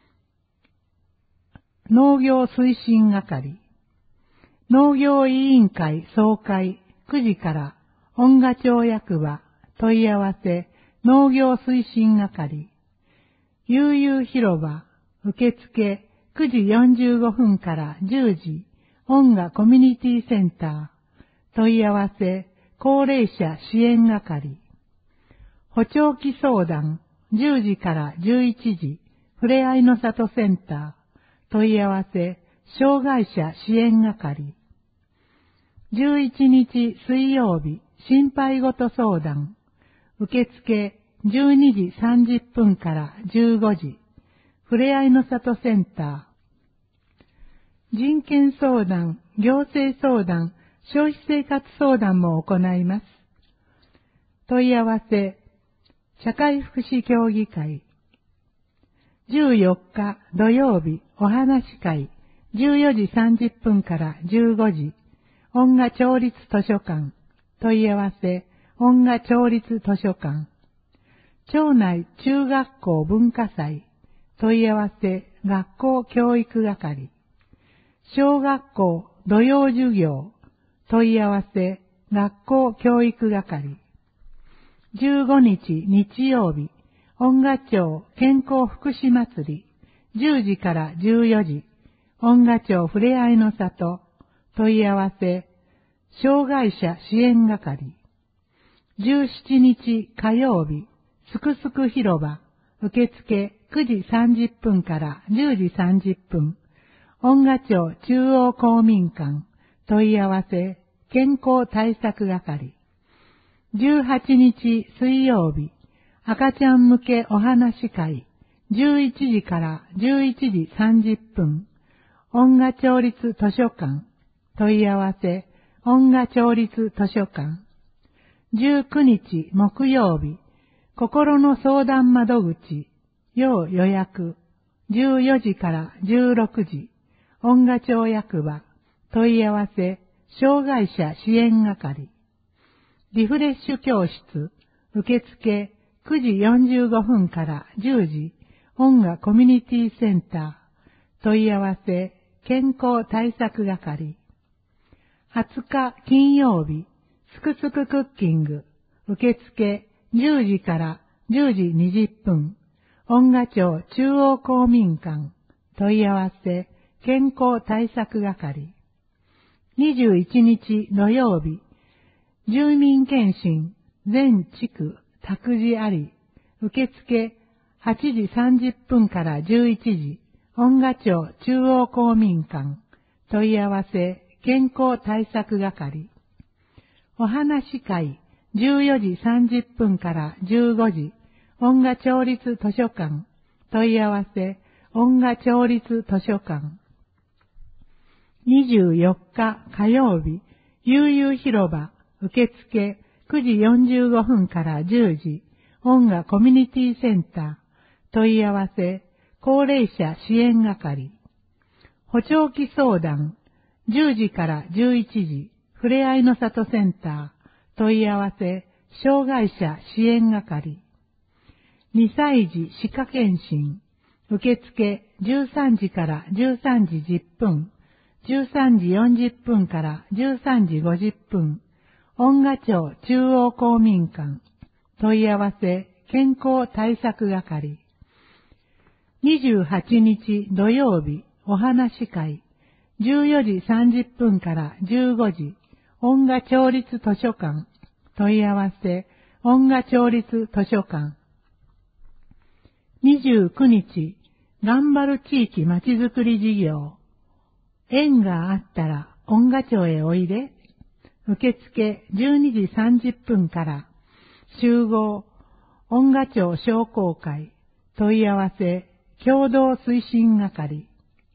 農業推進係。農業委員会総会、くじから、音楽町役場、問い合わせ、農業推進係。悠々広場、受付、くじよんじゅうごふんからじゅうじ、音楽コミュニティセンター、問い合わせ、高齢者支援係。補聴器相談、じゅうじからじゅういちじ、ふれあいの里センター、問い合わせ、障害者支援係。じゅういちにち水曜日、心配事相談、受付じゅうにじさんじゅっぷんからじゅうごじ、ふれあいの里センター。人権相談、行政相談、消費生活相談も行います。問い合わせ、社会福祉協議会。じゅうよっか土曜日、お話会、じゅうよじさんじゅっぷんからじゅうごじ、音楽町立図書館、問い合わせ、音楽町立図書館。町内中学校文化祭、問い合わせ、学校教育係。小学校土曜授業、問い合わせ、学校教育係。じゅうごにち日曜日、音楽町健康福祉祭り、じゅうじからじゅうよじ、音楽町ふれあいの里、問い合わせ、障害者支援係。じゅうしちにち火曜日、すくすく広場、受付くじさんじゅっぷんからじゅうじさんじゅっぷん、音楽町中央公民館、問い合わせ、健康対策係。じゅうはちにち水曜日、赤ちゃん向けお話会、じゅういちじからじゅういちじさんじゅっぷん、音楽町立図書館、問い合わせ、音楽町立図書館。じゅうくにち木曜日、心の相談窓口、要予約、じゅうよじからじゅうろくじ、音楽町役場、問い合わせ、障害者支援係。リフレッシュ教室、受付くじよんじゅうごふんからじゅうじ、音楽コミュニティセンター、問い合わせ、健康対策係。はつか金曜日、すくすくクッキング、受付じゅうじからじゅうじにじゅっぷん、音楽町中央公民館、問い合わせ、健康対策係。にじゅういちにち土曜日、住民検診、全地区託児あり、受付はちじさんじゅっぷんからじゅういちじ、音楽町中央公民館、問い合わせ、健康対策係。お話会、じゅうよじさんじゅっぷんからじゅうごじ、音楽町立図書館、問い合わせ、音楽町立図書館。にじゅうよっか火曜日、悠々広場、受付くじよんじゅうごふんからじゅうじ、音楽コミュニティセンター、問い合わせ、高齢者支援係。補聴器相談、じゅうじからじゅういちじ、ふれあいの里センター、問い合わせ、障害者支援係。にさい児歯科検診、受付じゅうさんじからじゅうさんじじゅっぷん、じゅうさんじよんじゅっぷんからじゅうさんじごじゅっぷん、音楽町中央公民館、問い合わせ、健康対策係。にじゅうはちにち土曜日、お話会、じゅうよじさんじゅっぷんからじゅうごじ、音楽町立図書館、問い合わせ、音楽町立図書館。にじゅうくにち、頑張る地域まちづくり事業。縁があったら音楽町へおいで。受付じゅうにじさんじゅっぷんから集合恩賀町商工会、問い合わせ、共同推進係。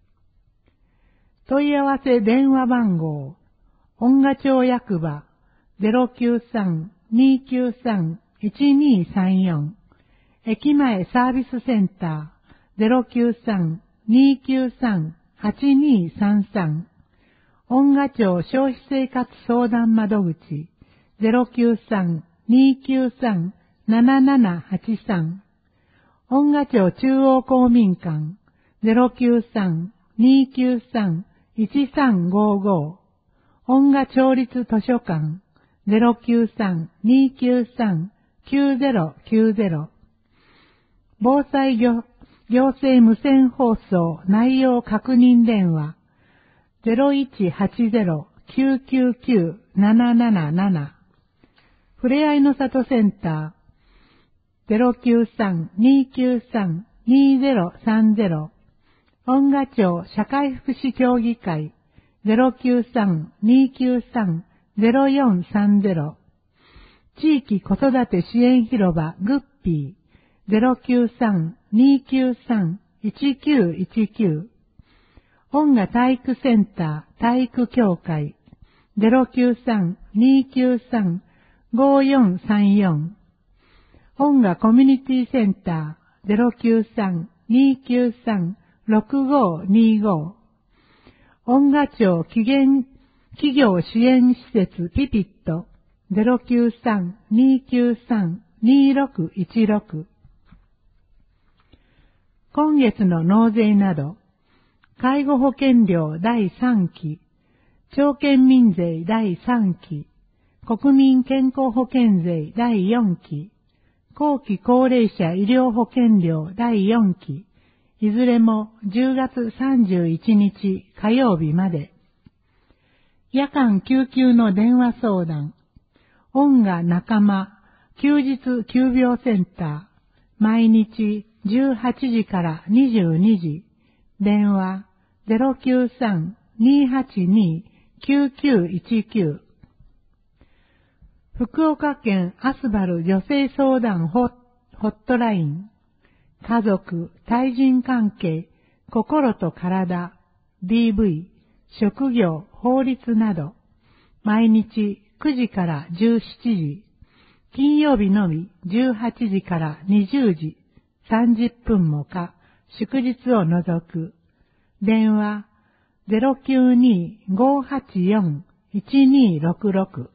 問い合わせ電話番号、恩賀町役場 ゼロきゅうさん にーきゅうさん いちにーさんよん、駅前サービスセンター ゼロきゅうさん にーきゅうさん はちにーさんさん、恩賀町消費生活相談窓口 ゼロきゅうさん にーきゅうさん ななななはちさん、恩賀町中央公民館 ゼロきゅうさん にーきゅうさん いちさんごご、恩賀町立図書館 ゼロきゅうさん にーきゅうさん きゅうゼロきゅうゼロ、防災行行政無線放送内容確認電話 ゼロいちはちゼロ きゅうきゅうきゅう なななななな、ふれあいの里センター ゼロきゅうさん にーきゅうさん にーゼロさんゼロ、恩賀町社会福祉協議会 ゼロきゅうさん にーきゅうさん ゼロよんさんゼロ、地域子育て支援広場グッピー ゼロきゅうさん にーきゅうさん いちきゅういちきゅう、恩賀体育センター体育協会 ゼロきゅうさん にーきゅうさん ごよんさんよん、恩賀コミュニティセンター ゼロきゅうさん にーきゅうさん ろくごにーご、恩賀町企業企業支援施設ピピット ゼロきゅうさん にーきゅうさん にーろくいちろく、今月の納税など、介護保険料だいさんき、町県民税だいさんき、国民健康保険税だいよんき、後期高齢者医療保険料だいよんき、いずれもじゅうがつさんじゅういちにち火曜日まで。夜間救急の電話相談、恩賀仲間休日急病センター、毎日じゅうはちじからにじゅうにじ、電話 ゼロきゅうさん にーはちにー きゅうきゅういちきゅう、福岡県アスバル女性相談ホットライン、家族、対人関係、心と体、ディーブイ、職業、法律など、毎日くじからじゅうしちじ、金曜日のみじゅうはちじからにじゅうじ、さんじゅっぷんもか、祝日を除く。電話 ゼロきゅうにー ごーはちよん いちにーろくろく。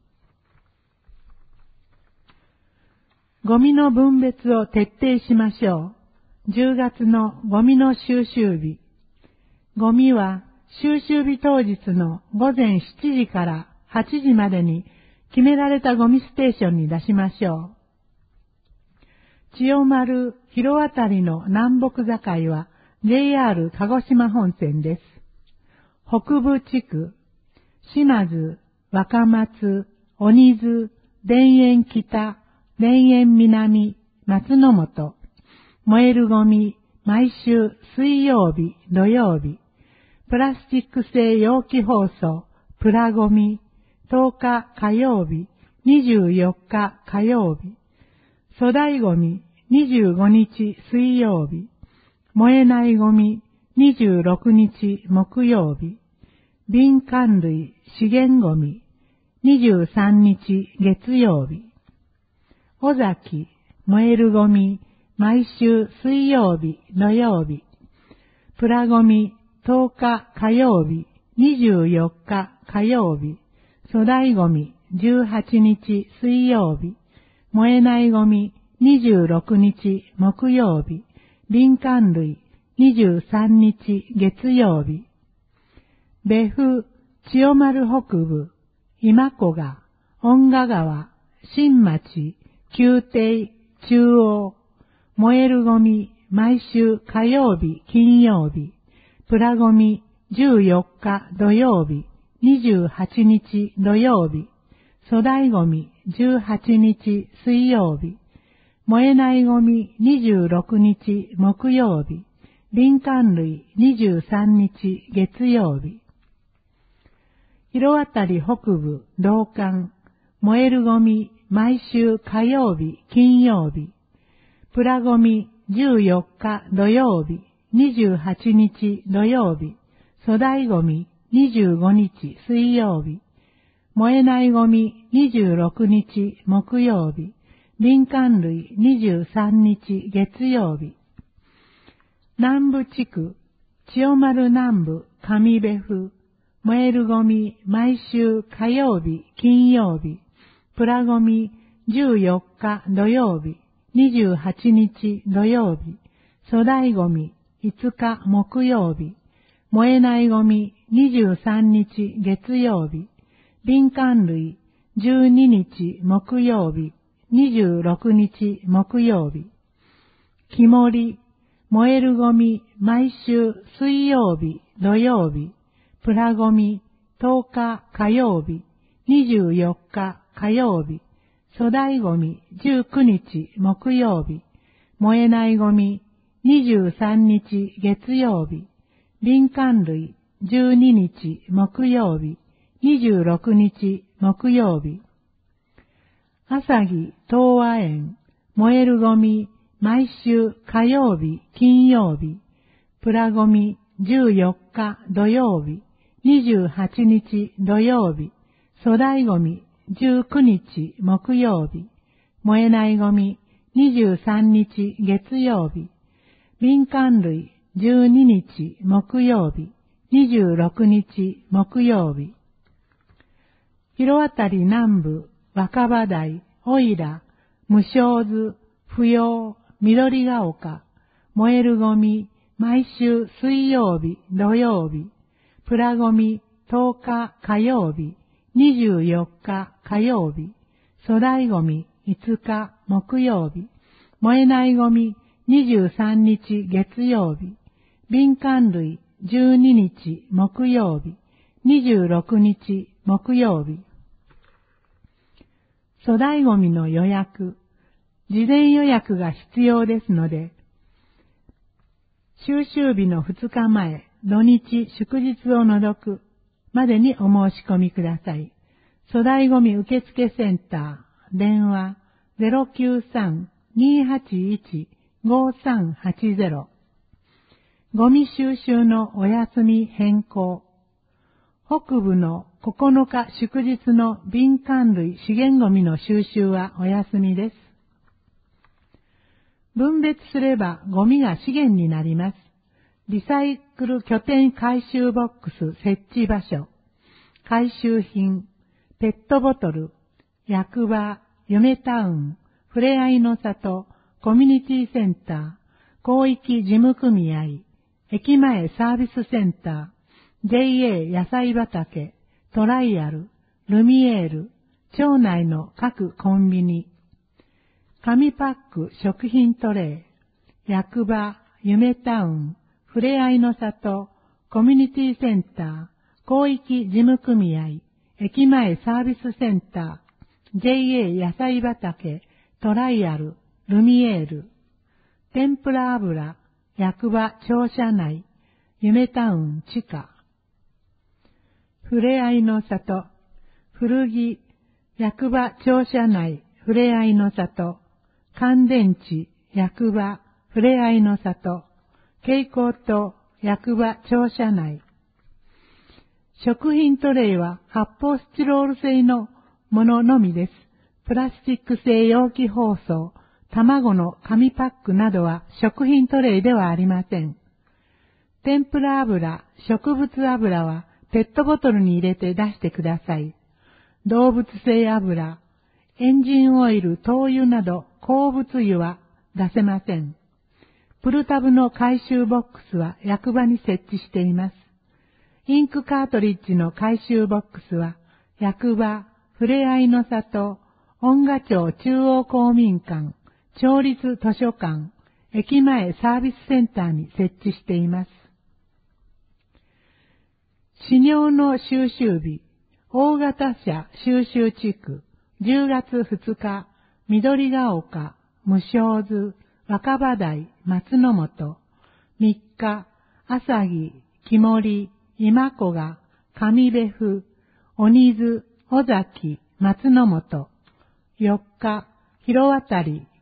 ゴミの分別を徹底しましょう。じゅうがつのゴミの収集日。ゴミは収集日当日のごぜんしちじからはちじまでに決められたゴミステーションに出しましょう。千代丸広渡りの南北境は ジェイアール 鹿児島本線です。北部地区、島津、若松、鬼津、田園北、田園南、松の本、燃えるゴミ、毎週水曜日、土曜日、プラスチック製容器包装、プラゴミ、とおか火曜日、にじゅうよっか火曜日、粗大ゴミ、にじゅうごにち水曜日、燃えないゴミ、にじゅうろくにち木曜日、瓶缶類、資源ゴミ、にじゅうさんにち月曜日、尾崎、燃えるゴミ、毎週水曜日、土曜日、プラゴミ、とおか火曜日、にじゅうよっか火曜日、粗大ゴミ、じゅうはちにち水曜日、燃えないゴミ、にじゅうろくにち木曜日、瓶缶類、にじゅうさんにち月曜日、別府、千代丸北部、今古賀、恩賀川、新町、宮廷、中央、燃えるゴミ、毎週火曜日、金曜日、プラゴミ、じゅうよっか土曜日、にじゅうはちにち土曜日、粗大ゴミ、じゅうはちにち水曜日、燃えないゴミ、にじゅうろくにち木曜日、瓶缶類、にじゅうさんにち月曜日、広渡り北部、道館、燃えるゴミ、毎週火曜日、金曜日、 プラゴミじゅうよっか土曜日、にじゅうはちにち土曜日、粗大ゴミにじゅうごにち水曜日、燃えないゴミにじゅうろくにち木曜日、敏感類にじゅうさんにち月曜日。南部地区、千代丸南部上部府、燃えるゴミ毎週火曜日、金曜日、プラゴミじゅうよっか土曜日、にじゅうはちにち土曜日、粗大ゴミいつか木曜日、燃えないゴミにじゅうさんにち月曜日、敏感類じゅうににち木曜日、にじゅうろくにち木曜日、木り、燃えるゴミ毎週水曜日、土曜日、プラゴミとおか火曜日、にじゅうよっか火曜日、粗大ゴミじゅうくにち木曜日、燃えないゴミにじゅうさんにち月曜日、敏感類じゅうににち木曜日、にじゅうろくにち木曜日。朝日東和園燃えるゴミ毎週火曜日、金曜日、プラゴミじゅうよっか土曜日、にじゅうはちにち土曜日、粗大ゴミじゅうくにち木曜日、燃えないゴミにじゅうさんにち月曜日、敏感類じゅうににち木曜日、にじゅうろくにち木曜日。広渡り南部、若葉台、おいら、無償図、不要、緑が丘、燃えるゴミ、毎週水曜日、土曜日、プラゴミとおか火曜日、にじゅうよっか火曜日、粗大ゴミいつか木曜日、燃えないゴミにじゅうさんにち月曜日、敏感類じゅうににち木曜日、にじゅうろくにち木曜日。粗大ゴミの予約、事前予約が必要ですので、収集日のふつかまえ、土日祝日を除くまでにお申し込みください。粗大ゴミ受付センター、電話 ゼロきゅうさん にーはちいち ごさんはちゼロ。ゴミ収集のお休み変更。北部のここのか祝日の敏感類資源ゴミの収集はお休みです。分別すればゴミが資源になります。リサイクル拠点回収ボックス設置場所、回収品、ペットボトル、役場、夢タウン、ふれあいの里、コミュニティセンター、広域事務組合、駅前サービスセンター、ジェイエー 野菜畑、トライアル、ルミエール、町内の各コンビニ、紙パック食品トレイ、役場、夢タウン、ふれあいの里、コミュニティセンター、広域事務組合、駅前サービスセンター、ジェイエー 野菜畑、トライアル、ルミエール、天ぷら油、役場庁舎内、夢タウン地下、ふれあいの里、古着、役場庁舎内、ふれあいの里、乾電池、役場、ふれあいの里、蛍光灯、役場庁舎内。食品トレイは発泡スチロール製のもののみです。プラスチック製容器包装、卵の紙パックなどは食品トレイではありません。天ぷら油、植物油はペットボトルに入れて出してください。動物性油、エンジンオイル、灯油など鉱物油は出せません。プルタブの回収ボックスは役場に設置しています。インクカートリッジの回収ボックスは役場、ふれあいの里、恩賀町中央公民館、町立図書館、駅前サービスセンターに設置しています。飼料の収集日、大型車収集地区、じゅうがつふつか、緑が丘、無償図、若葉台、松の本、みっか、朝木、木森、今古賀、上部府、鬼津、尾崎、松の本、よっか、広渡り、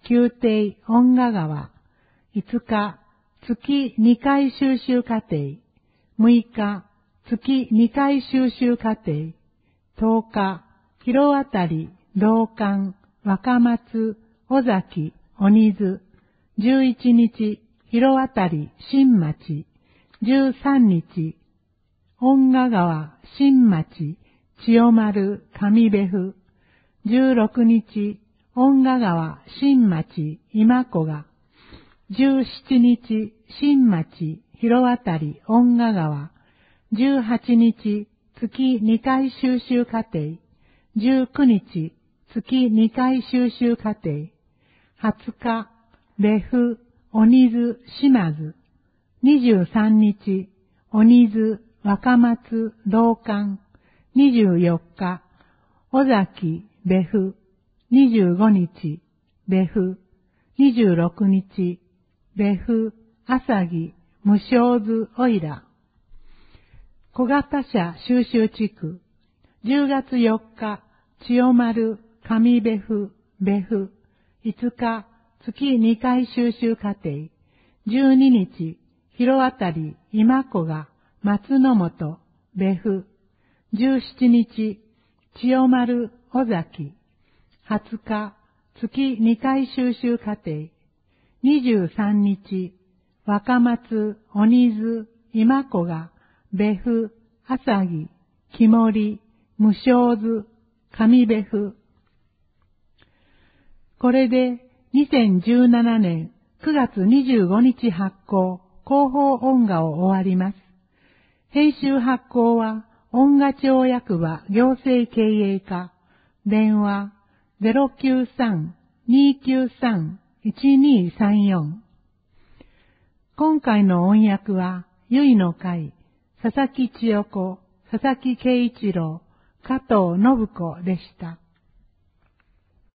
宮廷恩賀川。いつか、月にかい収集課程。むいか、月にかい収集課程。とおか、広渡り、道館、若松、尾崎、鬼津。じゅういちにち、広渡り、新町。じゅうさんにち、恩賀川、新町、千代丸、上部府。じゅうろくにち、恩賀川、新町、今子が。じゅうしちにち、新町、広渡り、恩賀川。じゅうはちにち、月にかい収集課程。じゅうくにち、月にかい収集課程。はつか、別府、鬼津、島津。にじゅうさんにち、鬼津、若松、道館。にじゅうよっか、尾崎、別府。にじゅうごにち、別府。にじゅうろくにち、別府、朝木、無償図、おいら。小型車収集地区。じゅうがつよっか、千代丸、上部府、別府。いつか、月にかい収集課程。じゅうににち、広渡り、今子が、松の本、別府。じゅうしちにち、千代丸、尾崎。はつか、月にかい収集課程。にじゅうさんにち、若松、鬼津、今子が、別府、朝木、木森、無償図、上部府。これで、にせんじゅうななねんくがつにじゅうごにち発行、広報音画を終わります。編集発行は、音画町役場行政経営課、電話 ゼロきゅうさん にーきゅうさん いちにーさんよん。今回の音訳は、ゆいの会、佐々木千代子、佐々木圭一郎、加藤信子でした。